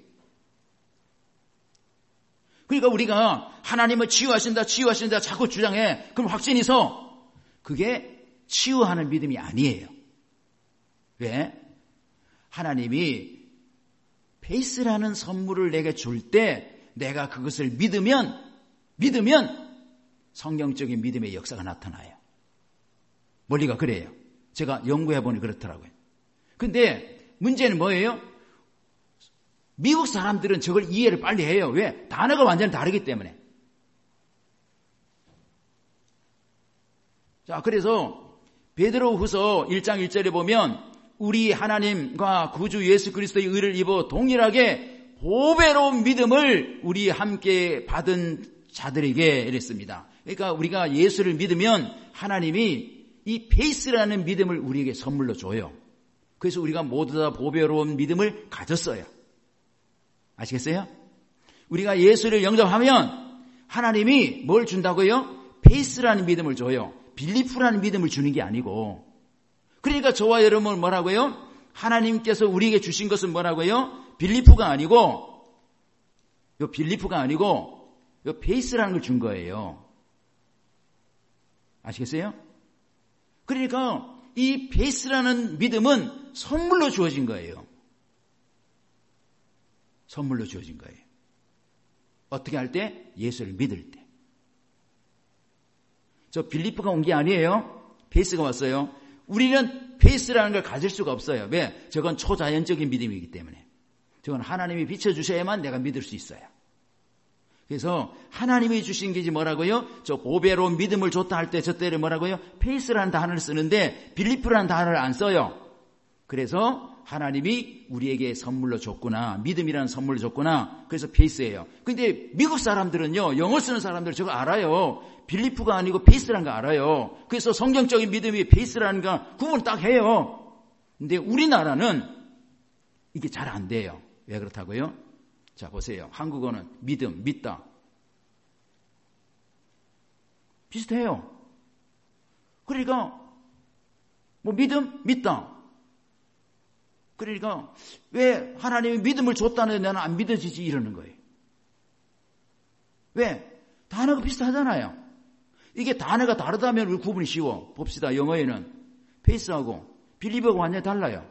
그러니까 우리가 하나님을 치유하신다, 치유하신다 자꾸 주장해. 그럼 확신이 서. 그게 치유하는 믿음이 아니에요. 왜? 하나님이 페이스라는 선물을 내게 줄 때 내가 그것을 믿으면 믿으면 성경적인 믿음의 역사가 나타나요. 원리가 그래요. 제가 연구해보니 그렇더라고요. 근데 문제는 뭐예요? 미국 사람들은 저걸 이해를 빨리 해요. 왜? 단어가 완전히 다르기 때문에. 자, 그래서 베드로후서 일 장 일 절에 보면 우리 하나님과 구주 예수 그리스도의 의를 입어 동일하게 보배로운 믿음을 우리 함께 받은 자들에게 이랬습니다. 그러니까 우리가 예수를 믿으면 하나님이 이 페이스라는 믿음을 우리에게 선물로 줘요. 그래서 우리가 모두 다 보배로운 믿음을 가졌어요. 아시겠어요? 우리가 예수를 영접하면 하나님이 뭘 준다고요? 페이스라는 믿음을 줘요. 빌리프라는 믿음을 주는 게 아니고. 그러니까 저와 여러분은 뭐라고요? 하나님께서 우리에게 주신 것은 뭐라고요? 빌리프가 아니고, 요 빌리프가 아니고, 요 페이스라는 걸 준 거예요. 아시겠어요? 그러니까 이 페이스라는 믿음은 선물로 주어진 거예요. 선물로 주어진 거예요. 어떻게 할 때? 예수를 믿을 때. 저 빌리프가 온 게 아니에요. 페이스가 왔어요. 우리는 페이스라는 걸 가질 수가 없어요. 왜? 저건 초자연적인 믿음이기 때문에. 저건 하나님이 비춰주셔야만 내가 믿을 수 있어요. 그래서 하나님이 주신 게 뭐라고요? 저 보배로 믿음을 줬다 할 때 저 때를 뭐라고요? 페이스라는 단어를 쓰는데 빌리프라는 단어를 안 써요. 그래서 하나님이 우리에게 선물로 줬구나. 믿음이라는 선물을 줬구나. 그래서 페이스예요. 근데 미국 사람들은요. 영어 쓰는 사람들 저거 알아요. 빌리프가 아니고 페이스라는 거 알아요. 그래서 성경적인 믿음이 페이스라는 거 구분 딱 해요. 근데 우리나라는 이게 잘 안 돼요. 왜 그렇다고요? 자, 보세요. 한국어는 믿음, 믿다. 비슷해요. 그러니까 뭐 믿음, 믿다. 그러니까 왜 하나님이 믿음을 줬다는데 나는 안 믿어지지 이러는 거예요. 왜? 단어가 비슷하잖아요. 이게 단어가 다르다면 우리 구분이 쉬워. 봅시다. 영어에는 페이스하고 빌리버가 완전히 달라요.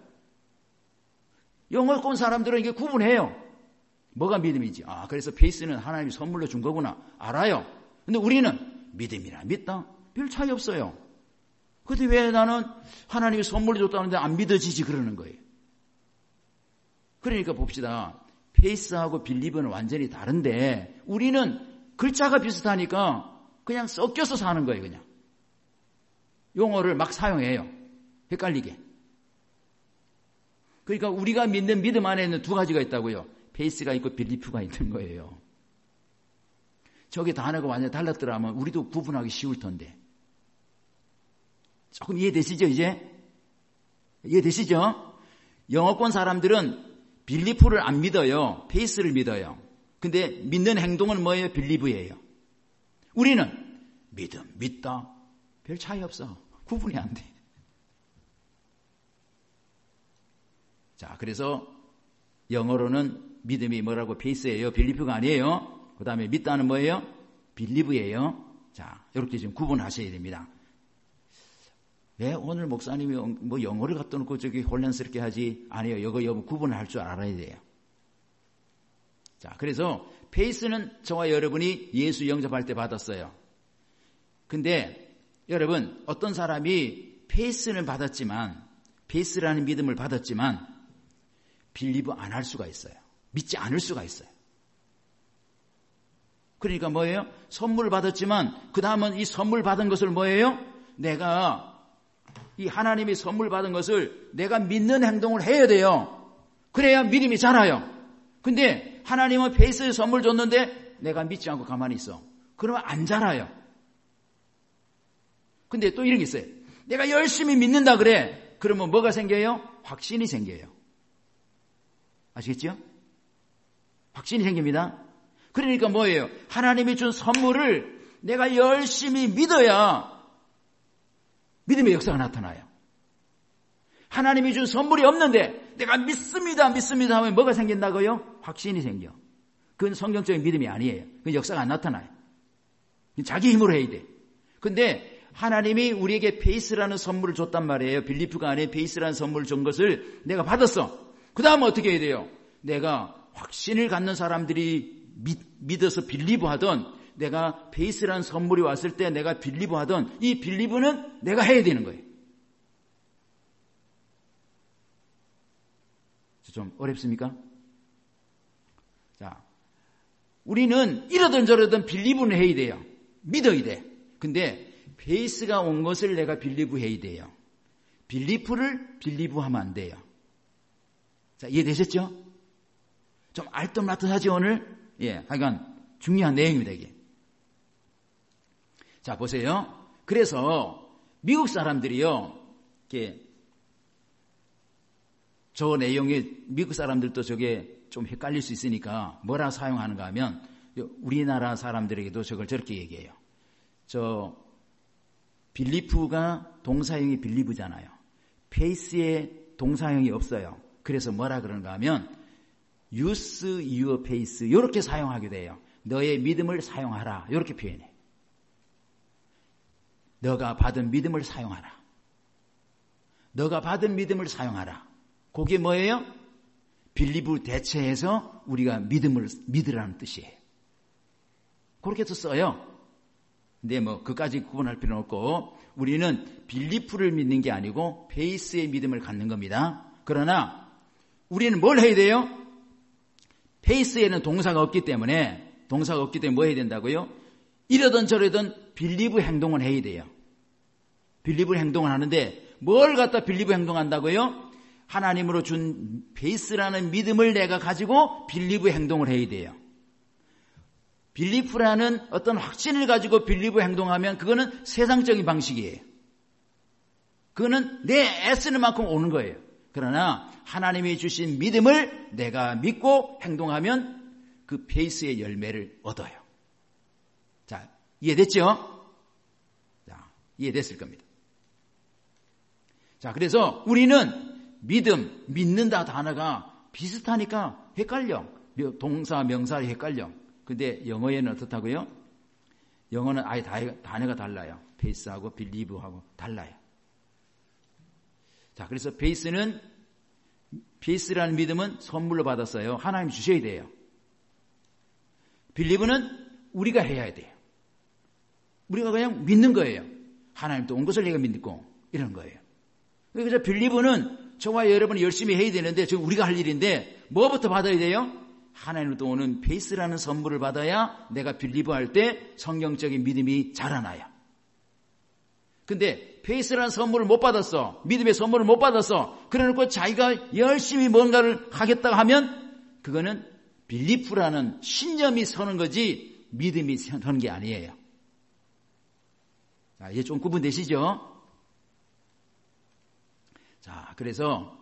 영어권 사람들은 이게 구분해요. 뭐가 믿음이지? 아, 그래서 페이스는 하나님이 선물로 준 거구나. 알아요. 근데 우리는 믿음이라 믿다? 별 차이 없어요. 근데 왜 나는 하나님이 선물로 줬다는데 안 믿어지지 그러는 거예요. 그러니까 봅시다. 페이스하고 빌리버는 완전히 다른데 우리는 글자가 비슷하니까 그냥 섞여서 사는 거예요. 그냥. 용어를 막 사용해요. 헷갈리게. 그러니까 우리가 믿는 믿음 안에는 두 가지가 있다고요. 페이스가 있고 빌리프가 있는 거예요. 저게 단어가 완전히 달랐더라면 우리도 구분하기 쉬울 텐데. 조금 이해되시죠 이제? 이해되시죠? 영어권 사람들은 빌리프를 안 믿어요. 페이스를 믿어요. 근데 믿는 행동은 뭐예요? 빌리브예요. 우리는 믿음, 믿다. 별 차이 없어. 구분이 안 돼. 자, 그래서 영어로는 믿음이 뭐라고? 페이스예요. 빌리프가 아니에요. 그 다음에 믿다는 뭐예요? 빌리브예요. 자, 이렇게 좀 구분하셔야 됩니다. 왜 오늘 목사님이 뭐 영어를 갖다 놓고 저기 혼란스럽게 하지? 아니요. 이거 여러분 구분을 할 줄 알아야 돼요. 자, 그래서 페이스는 저와 여러분이 예수 영접할 때 받았어요. 근데 여러분 어떤 사람이 페이스는 받았지만 페이스라는 믿음을 받았지만 빌리브 안 할 수가 있어요. 믿지 않을 수가 있어요. 그러니까 뭐예요? 선물을 받았지만 그 다음은 이 선물 받은 것을 뭐예요? 내가 이 하나님이 선물 받은 것을 내가 믿는 행동을 해야 돼요. 그래야 믿음이 자라요. 근데 하나님은 페이스에 선물 줬는데 내가 믿지 않고 가만히 있어. 그러면 안 자라요. 근데 또 이런 게 있어요. 내가 열심히 믿는다 그래. 그러면 뭐가 생겨요? 확신이 생겨요. 아시겠죠? 확신이 생깁니다. 그러니까 뭐예요? 하나님이 준 선물을 내가 열심히 믿어야 믿음의 역사가 나타나요. 하나님이 준 선물이 없는데 내가 믿습니다, 믿습니다 하면 뭐가 생긴다고요? 확신이 생겨. 그건 성경적인 믿음이 아니에요. 그건 역사가 안 나타나요. 자기 힘으로 해야 돼. 근데 하나님이 우리에게 페이스라는 선물을 줬단 말이에요. 빌리프가 아닌 페이스라는 선물을 준 것을 내가 받았어. 그 다음은 어떻게 해야 돼요? 내가 확신을 갖는 사람들이 믿, 믿어서 빌리브하던 내가 페이스라는 선물이 왔을 때 내가 빌리브하던 이 빌리브는 내가 해야 되는 거예요. 좀 어렵습니까? 자, 우리는 이러든 저러든 빌리브는 해야 돼요. 믿어야 돼. 근데 페이스가 온 것을 내가 빌리브 해야 돼요. 빌리프를 빌리브하면 안 돼요. 자, 이해되셨죠? 좀 알뜰마뜰하지 오늘? 예, 하여간 중요한 내용입니다 이게. 자, 보세요. 그래서 미국 사람들이요, 이렇게 저 내용에 미국 사람들도 저게 좀 헷갈릴 수 있으니까 뭐라 사용하는가 하면 우리나라 사람들에게도 저걸 저렇게 얘기해요. 저 빌리프가 동사형이 빌리브잖아요. 페이스에 동사형이 없어요. 그래서 뭐라 그러는가 하면 use your faith 이렇게 사용하게 돼요. 너의 믿음을 사용하라 이렇게 표현해. 너가 받은 믿음을 사용하라. 너가 받은 믿음을 사용하라. 그게 뭐예요? 빌리브 대체해서 우리가 믿음을 믿으라는 뜻이에요. 그렇게 또 써요. 근데 뭐 그까지 구분할 필요는 없고 우리는 빌리프를 믿는 게 아니고 페이스의 믿음을 갖는 겁니다. 그러나 우리는 뭘 해야 돼요? 페이스에는 동사가 없기 때문에 동사가 없기 때문에 뭐 해야 된다고요? 이러든 저러든 빌리브 행동은 해야 돼요. 빌리브 행동을 하는데 뭘 갖다 빌리브 행동한다고요? 하나님으로 준 베이스라는 믿음을 내가 가지고 빌리브 행동을 해야 돼요. 빌리프라는 어떤 확신을 가지고 빌리브 행동하면 그거는 세상적인 방식이에요. 그거는 내 애쓰는 만큼 오는 거예요. 그러나 하나님이 주신 믿음을 내가 믿고 행동하면 그 베이스의 열매를 얻어요. 자, 이해됐죠? 자, 이해됐을 겁니다. 자, 그래서 우리는 믿음, 믿는다 단어가 비슷하니까 헷갈려. 동사, 명사를 헷갈려. 근데 영어에는 어떻다고요? 영어는 아예 단어가 달라요. 베이스하고 빌리브하고 달라요. 자, 그래서 베이스는, 베이스라는 믿음은 선물로 받았어요. 하나님 주셔야 돼요. 빌리브는 우리가 해야 돼요. 우리가 그냥 믿는 거예요. 하나님 또 온 것을 내가 믿고 이런 거예요. 그래서 빌리브는 저와 여러분이 열심히 해야 되는데 지금 우리가 할 일인데 뭐부터 받아야 돼요? 하나님으로부터 오는 베이스라는 선물을 받아야 내가 빌리브 할 때 성경적인 믿음이 자라나요. 근데 베이스라는 선물을 못 받았어. 믿음의 선물을 못 받았어. 그래놓고 자기가 열심히 뭔가를 하겠다고 하면 그거는 빌리프라는 신념이 서는 거지 믿음이 서는 게 아니에요. 자, 이제 좀 구분되시죠? 자, 그래서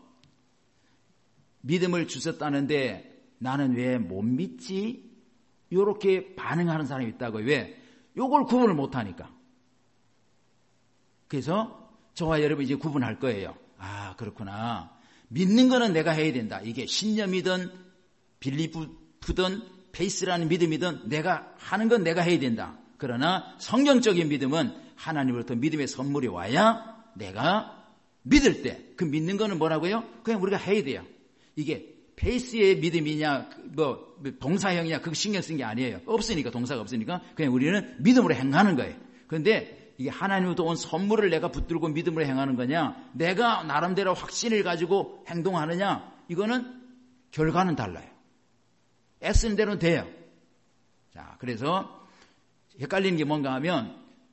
믿음을 주셨다는데 나는 왜 못 믿지? 이렇게 반응하는 사람이 있다고요. 왜? 요걸 구분을 못하니까. 그래서 저와 여러분 이제 구분할 거예요. 아, 그렇구나. 믿는 거는 내가 해야 된다. 이게 신념이든 빌리프든 페이스라는 믿음이든 내가 하는 건 내가 해야 된다. 그러나 성경적인 믿음은 하나님으로부터 믿음의 선물이 와야 내가 믿을 때 그 믿는 거는 뭐라고요? 그냥 우리가 해야 돼요. 이게 페이스의 믿음이냐 뭐 동사형이냐 그거 신경 쓴 게 아니에요. 없으니까 동사가 없으니까 그냥 우리는 믿음으로 행하는 거예요. 그런데 이게 하나님으로부터 온 선물을 내가 붙들고 믿음으로 행하는 거냐 내가 나름대로 확신을 가지고 행동하느냐 이거는 결과는 달라요. 애쓰는 대로는 돼요. 자, 그래서 헷갈리는 게 뭔가 하면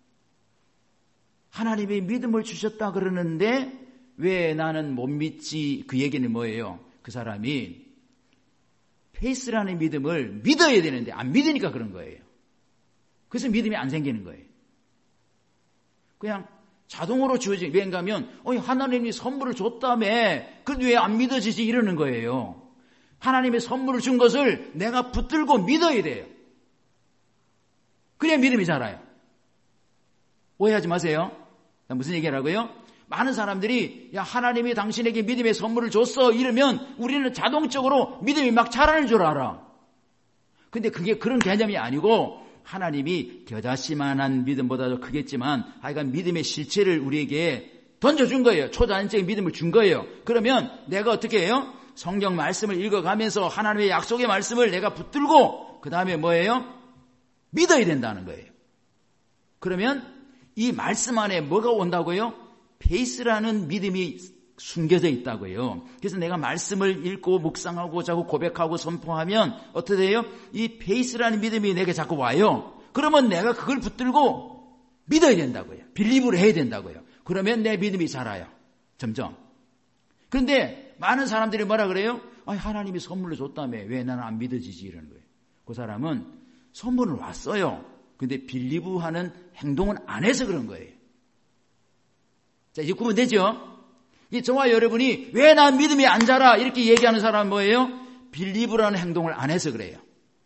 하나님이 믿음을 주셨다 그러는데 왜 나는 못 믿지? 그 얘기는 뭐예요? 그 사람이 페이스라는 믿음을 믿어야 되는데 안 믿으니까 그런 거예요. 그래서 믿음이 안 생기는 거예요. 그냥 자동으로 주어진 왜인가 하면 어, 하나님이 선물을 줬다며 그런데 왜 안 믿어지지 이러는 거예요. 하나님의 선물을 준 것을 내가 붙들고 믿어야 돼요. 그래야 믿음이 자라요. 오해하지 마세요. 무슨 얘기라고요? 많은 사람들이 야 하나님이 당신에게 믿음의 선물을 줬어 이러면 우리는 자동적으로 믿음이 막 자라는 줄 알아. 근데 그게 그런 개념이 아니고 하나님이 겨자씨만한 믿음보다도 크겠지만 하여간 믿음의 실체를 우리에게 던져준 거예요. 초자연적인 믿음을 준 거예요. 그러면 내가 어떻게 해요? 성경 말씀을 읽어가면서 하나님의 약속의 말씀을 내가 붙들고 그 다음에 뭐예요? 믿어야 된다는 거예요. 그러면 이 말씀 안에 뭐가 온다고요? 페이스라는 믿음이 숨겨져 있다고요. 그래서 내가 말씀을 읽고 묵상하고 자꾸 고백하고 선포하면 어떻게 돼요? 이 페이스라는 믿음이 내게 자꾸 와요. 그러면 내가 그걸 붙들고 믿어야 된다고요. 빌리브를 해야 된다고요. 그러면 내 믿음이 자라요. 점점. 그런데 많은 사람들이 뭐라 그래요? 아니, 하나님이 선물로 줬다며 왜 나는 안 믿어지지 이러는 거예요. 그 사람은 선물은 왔어요. 근데 빌리브하는 행동은 안 해서 그런 거예요. 자, 이제 구분되죠? 이 저와 여러분이 왜 난 믿음이 안 자라 이렇게 얘기하는 사람은 뭐예요? 빌리브라는 행동을 안 해서 그래요.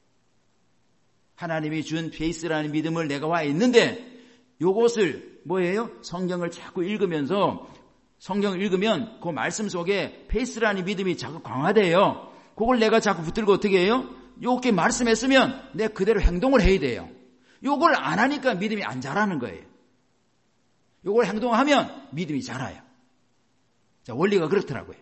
하나님이 준 페이스라는 믿음을 내가 와 있는데 요것을 뭐예요? 성경을 자꾸 읽으면서 성경을 읽으면 그 말씀 속에 페이스라는 믿음이 자꾸 강화돼요. 그걸 내가 자꾸 붙들고 어떻게 해요? 요렇게 말씀했으면 내가 그대로 행동을 해야 돼요. 요걸 안 하니까 믿음이 안 자라는 거예요. 요걸 행동하면 믿음이 자라요. 자, 원리가 그렇더라고요.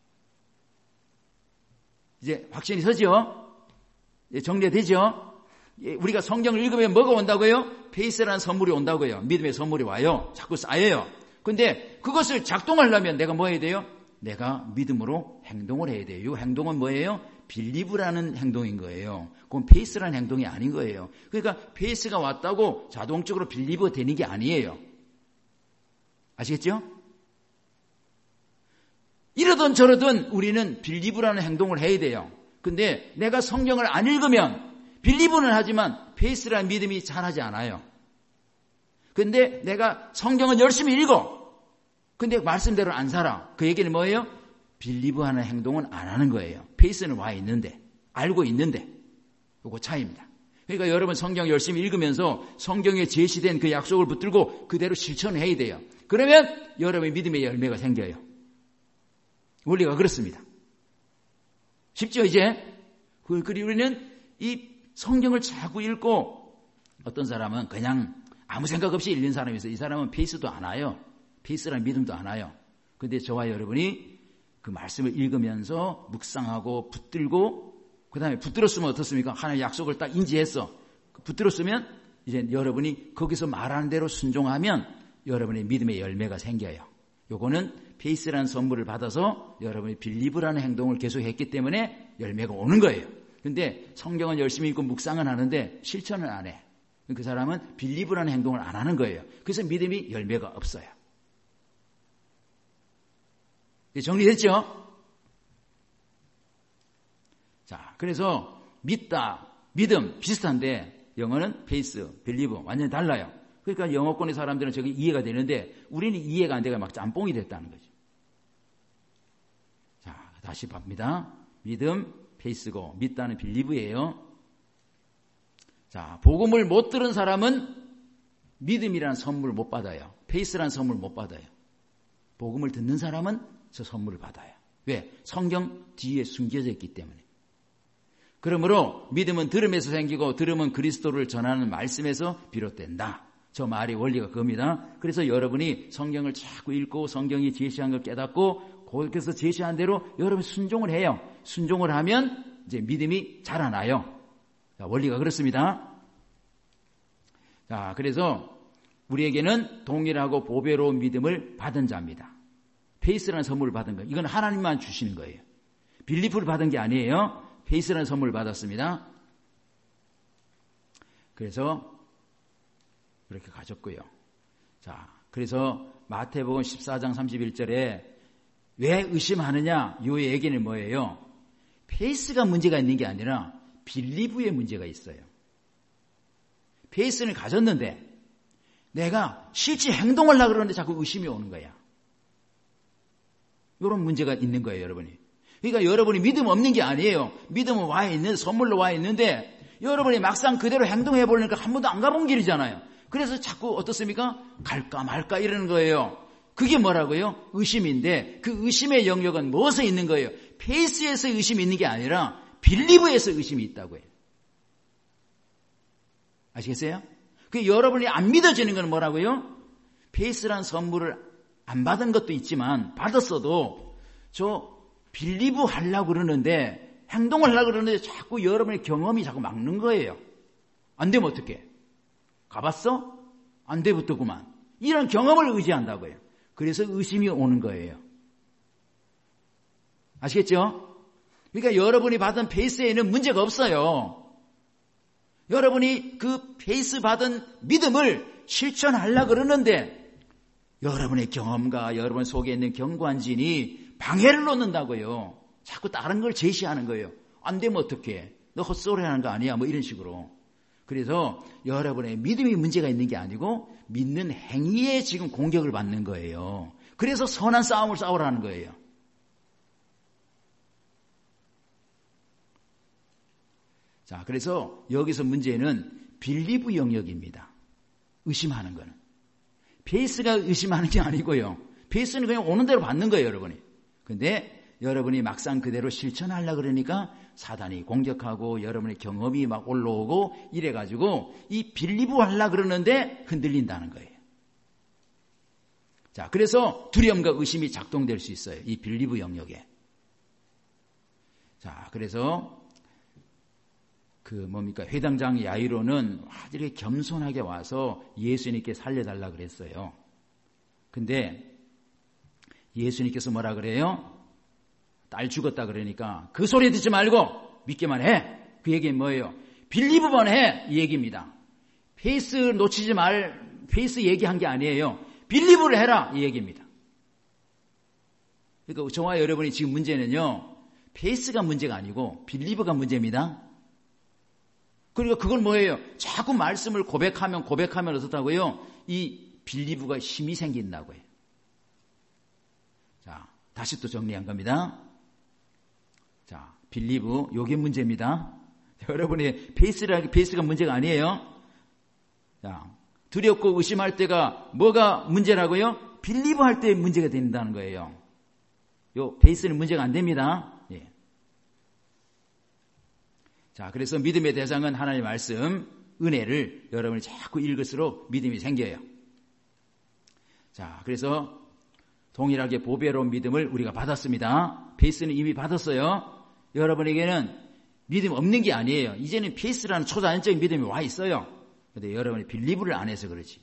이제 확신이 서죠? 이제 정리되죠? 우리가 성경을 읽으면 뭐가 온다고요? 페이스라는 선물이 온다고요. 믿음의 선물이 와요. 자꾸 쌓여요. 근데 그것을 작동하려면 내가 뭐 해야 돼요? 내가 믿음으로 행동을 해야 돼요. 이 행동은 뭐예요? 빌리브라는 행동인 거예요. 그건 페이스라는 행동이 아닌 거예요. 그러니까 페이스가 왔다고 자동적으로 빌리브가 되는 게 아니에요. 아시겠죠? 이러든 저러든 우리는 빌리브라는 행동을 해야 돼요. 근데 내가 성경을 안 읽으면 빌리브는 하지만 페이스라는 믿음이 잘하지 않아요. 근데 내가 성경은 열심히 읽어. 근데 말씀대로 안 살아. 그 얘기는 뭐예요? 빌리브하는 행동은 안 하는 거예요. 페이스는 와 있는데, 알고 있는데. 요거 차이입니다. 그러니까 여러분 성경 열심히 읽으면서 성경에 제시된 그 약속을 붙들고 그대로 실천해야 돼요. 그러면 여러분의 믿음의 열매가 생겨요. 원리가 그렇습니다. 쉽죠 이제? 그리고 우리는 이 성경을 자꾸 읽고 어떤 사람은 그냥 아무 생각 없이 읽는 사람이 있어요. 이 사람은 페이스도 안 와요. 페이스라는 믿음도 안 와요. 그런데 저와 여러분이 그 말씀을 읽으면서 묵상하고 붙들고 그 다음에 붙들었으면 어떻습니까? 하나님의 약속을 딱 인지했어. 붙들었으면 이제 여러분이 거기서 말하는 대로 순종하면 여러분의 믿음의 열매가 생겨요. 요거는 페이스라는 선물을 받아서 여러분이 빌리브라는 행동을 계속했기 때문에 열매가 오는 거예요. 근데 성경은 열심히 읽고 묵상은 하는데 실천을 안 해. 그 사람은 빌리브라는 행동을 안 하는 거예요. 그래서 믿음이 열매가 없어요. 정리됐죠? 자, 그래서 믿다, 믿음 비슷한데 영어는 페이스, 빌리브 완전히 달라요. 그러니까 영어권의 사람들은 저게 이해가 되는데 우리는 이해가 안 되고 막 짬뽕이 됐다는 거죠. 자, 다시 봅니다. 믿음, 페이스고 믿다는 빌리브예요. 자, 복음을 못 들은 사람은 믿음이라는 선물을 못 받아요. 페이스라는 선물을 못 받아요. 복음을 듣는 사람은 저 선물을 받아요. 왜? 성경 뒤에 숨겨져 있기 때문에. 그러므로 믿음은 들음에서 생기고 들음은 그리스도를 전하는 말씀에서 비롯된다. 저 말이 원리가 그겁니다. 그래서 여러분이 성경을 자꾸 읽고 성경이 제시한 걸 깨닫고 거기서 제시한 대로 여러분이 순종을 해요. 순종을 하면 이제 믿음이 자라나요. 자, 원리가 그렇습니다. 자, 그래서 우리에게는 동일하고 보배로운 믿음을 받은 자입니다. 페이스라는 선물을 받은 거예요. 이건 하나님만 주시는 거예요. 빌리프를 받은 게 아니에요. 페이스라는 선물을 받았습니다. 그래서 그렇게 가졌고요. 자, 그래서 마태복음 십사 장 삼십일 절에 왜 의심하느냐? 이 얘기는 뭐예요? 페이스가 문제가 있는 게 아니라 빌리브의 문제가 있어요. 페이스를 가졌는데 내가 실제 행동을 하려고 그러는데 자꾸 의심이 오는 거야. 이런 문제가 있는 거예요, 여러분이. 그러니까 여러분이 믿음 없는 게 아니에요. 믿음은 와 있는, 선물로 와 있는데 여러분이 막상 그대로 행동해 보려니까 한 번도 안 가본 길이잖아요. 그래서 자꾸 어떻습니까? 갈까 말까 이러는 거예요. 그게 뭐라고요? 의심인데 그 의심의 영역은 무엇에 있는 거예요? 페이스에서 의심이 있는 게 아니라 빌리브에서 의심이 있다고 해요. 아시겠어요? 그 여러분이 안 믿어지는 건 뭐라고요? 페이스란 선물을 안 받은 것도 있지만 받았어도 저 빌리브 하려고 그러는데 행동을 하려고 그러는데 자꾸 여러분의 경험이 자꾸 막는 거예요. 안 되면 어떡해? 가봤어? 안 되부터구만. 이런 경험을 의지한다고요. 그래서 의심이 오는 거예요. 아시겠죠? 그러니까 여러분이 받은 페이스에는 문제가 없어요. 여러분이 그 페이스 받은 믿음을 실천하려고 그러는데 여러분의 경험과 여러분 속에 있는 경관진이 방해를 놓는다고요. 자꾸 다른 걸 제시하는 거예요. 안 되면 어떡해? 너 헛소리 하는 거 아니야? 뭐 이런 식으로. 그래서 여러분의 믿음이 문제가 있는 게 아니고 믿는 행위에 지금 공격을 받는 거예요. 그래서 선한 싸움을 싸우라는 거예요. 자, 그래서 여기서 문제는 빌리브 영역입니다. 의심하는 거는. 페이스가 의심하는 게 아니고요. 페이스는 그냥 오는 대로 받는 거예요, 여러분이. 근데 여러분이 막상 그대로 실천하려고 그러니까 사단이 공격하고 여러분의 경험이 막 올라오고 이래가지고 이 빌리브 하려고 그러는데 흔들린다는 거예요. 자, 그래서 두려움과 의심이 작동될 수 있어요. 이 빌리브 영역에. 자, 그래서 그 뭡니까 회당장 야이로는 아주 이렇게 겸손하게 와서 예수님께 살려달라 그랬어요. 근데 예수님께서 뭐라 그래요? 딸 죽었다 그러니까 그 소리 듣지 말고 믿기만 해. 그 얘기는 뭐예요? 빌리브만 해. 이 얘기입니다. 페이스 놓치지 말, 페이스 얘기한 게 아니에요. 빌리브를 해라. 이 얘기입니다. 그러니까 저와 여러분이 지금 문제는요. 페이스가 문제가 아니고 빌리브가 문제입니다. 그러니까 그건 뭐예요? 자꾸 말씀을 고백하면 고백하면 어떻다고요? 이 빌리브가 힘이 생긴다고요. 자, 다시 또 정리한 겁니다. 자, 빌리브, 요게 문제입니다. 여러분의 페이스라, 페이스가 문제가 아니에요. 자, 두렵고 의심할 때가 뭐가 문제라고요? 빌리브 할 때 문제가 된다는 거예요. 요 페이스는 문제가 안 됩니다. 예. 자, 그래서 믿음의 대상은 하나님의 말씀, 은혜를 여러분이 자꾸 읽을수록 믿음이 생겨요. 자, 그래서 동일하게 보배로운 믿음을 우리가 받았습니다. 페이스는 이미 받았어요. 여러분에게는 믿음 없는 게 아니에요. 이제는 페이스라는 초자연적인 믿음이 와 있어요. 그런데 여러분이 빌리브를 안 해서 그렇지.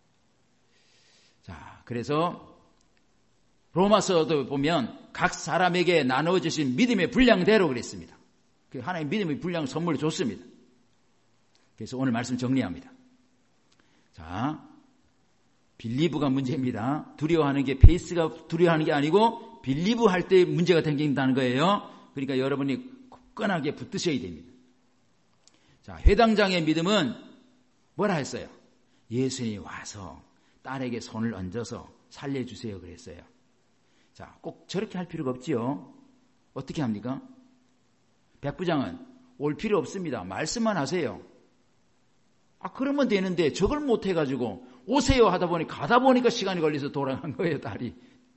자, 그래서 로마서도 보면 각 사람에게 나누어주신 믿음의 분량대로 그랬습니다. 하나님 믿음의 분량을 선물로 줬습니다. 그래서 오늘 말씀 정리합니다. 자, 빌리브가 문제입니다. 두려워하는 게 페이스가 두려워하는 게 아니고 빌리브 할 때 문제가 생긴다는 거예요. 그러니까 여러분이 굳건하게 붙드셔야 됩니다. 자, 회당장의 믿음은 뭐라 했어요? 예수님이 와서 딸에게 손을 얹어서 살려주세요 그랬어요. 자, 꼭 저렇게 할 필요가 없지요. 어떻게 합니까? 백부장은 올 필요 없습니다. 말씀만 하세요. 아, 그러면 되는데 저걸 못 해가지고 오세요 하다 보니 가다 보니까 시간이 걸려서 돌아간 거예요, 딸이.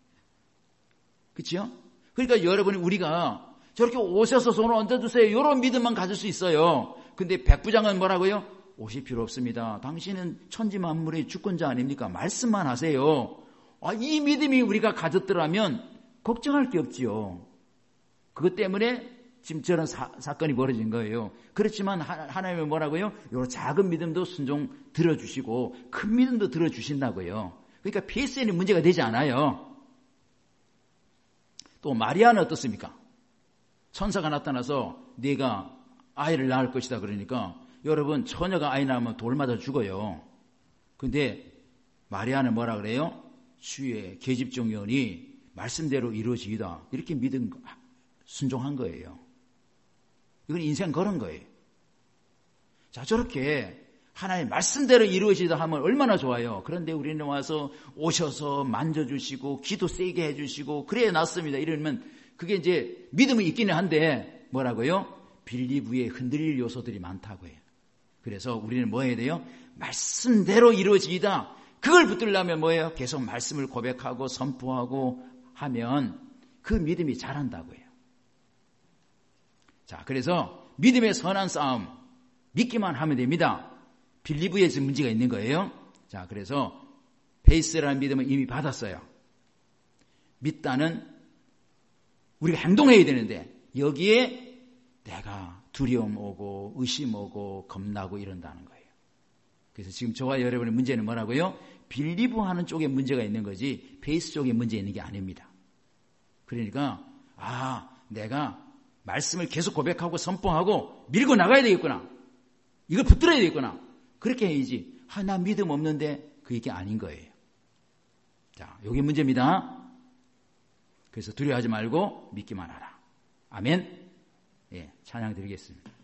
그렇죠? 그러니까 여러분이 우리가 저렇게 오셔서 손을 얹어주세요. 이런 믿음만 가질 수 있어요. 근데 백부장은 뭐라고요? 오실 필요 없습니다. 당신은 천지만물의 주권자 아닙니까? 말씀만 하세요. 아, 이 믿음이 우리가 가졌더라면 걱정할 게 없지요. 그것 때문에 지금 저런 사, 사건이 벌어진 거예요. 그렇지만 하, 하나님은 뭐라고요? 이런 작은 믿음도 순종 들어주시고 큰 믿음도 들어주신다고요. 그러니까 페이스에는 문제가 되지 않아요. 또 마리아는 어떻습니까? 천사가 나타나서 네가 아이를 낳을 것이다 그러니까 여러분 처녀가 아이 낳으면 돌 맞아 죽어요. 근데 마리아는 뭐라 그래요? 주의 계집종연이 말씀대로 이루어지이다. 이렇게 믿은 순종한 거예요. 이건 인생 걸은 거예요. 자, 저렇게 하나님 말씀대로 이루어지다 하면 얼마나 좋아요. 그런데 우리는 와서 오셔서 만져주시고 기도 세게 해주시고 그래야 낫습니다. 이러면 그게 이제 믿음이 있기는 한데 뭐라고요? 빌리브에 흔들릴 요소들이 많다고 해요. 그래서 우리는 뭐 해야 돼요? 말씀대로 이루어지이다. 그걸 붙들려면 뭐예요? 계속 말씀을 고백하고 선포하고 하면 그 믿음이 자란다고 해요. 자, 그래서 믿음의 선한 싸움 믿기만 하면 됩니다. 빌리브에서 문제가 있는 거예요. 자, 그래서 페이스라는 믿음은 이미 받았어요. 믿다는 우리가 행동해야 되는데 여기에 내가 두려움 오고 의심 오고 겁나고 이런다는 거예요. 그래서 지금 저와 여러분의 문제는 뭐라고요? 빌리브하는 쪽에 문제가 있는 거지 페이스 쪽에 문제 있는 게 아닙니다. 그러니까 아, 내가 말씀을 계속 고백하고 선포하고 밀고 나가야 되겠구나. 이걸 붙들어야 되겠구나. 그렇게 해야지. 아, 나 믿음 없는데 그게 아닌 거예요. 자, 이게 문제입니다. 그래서 두려워하지 말고 믿기만 하라. 아멘. 예, 찬양 드리겠습니다.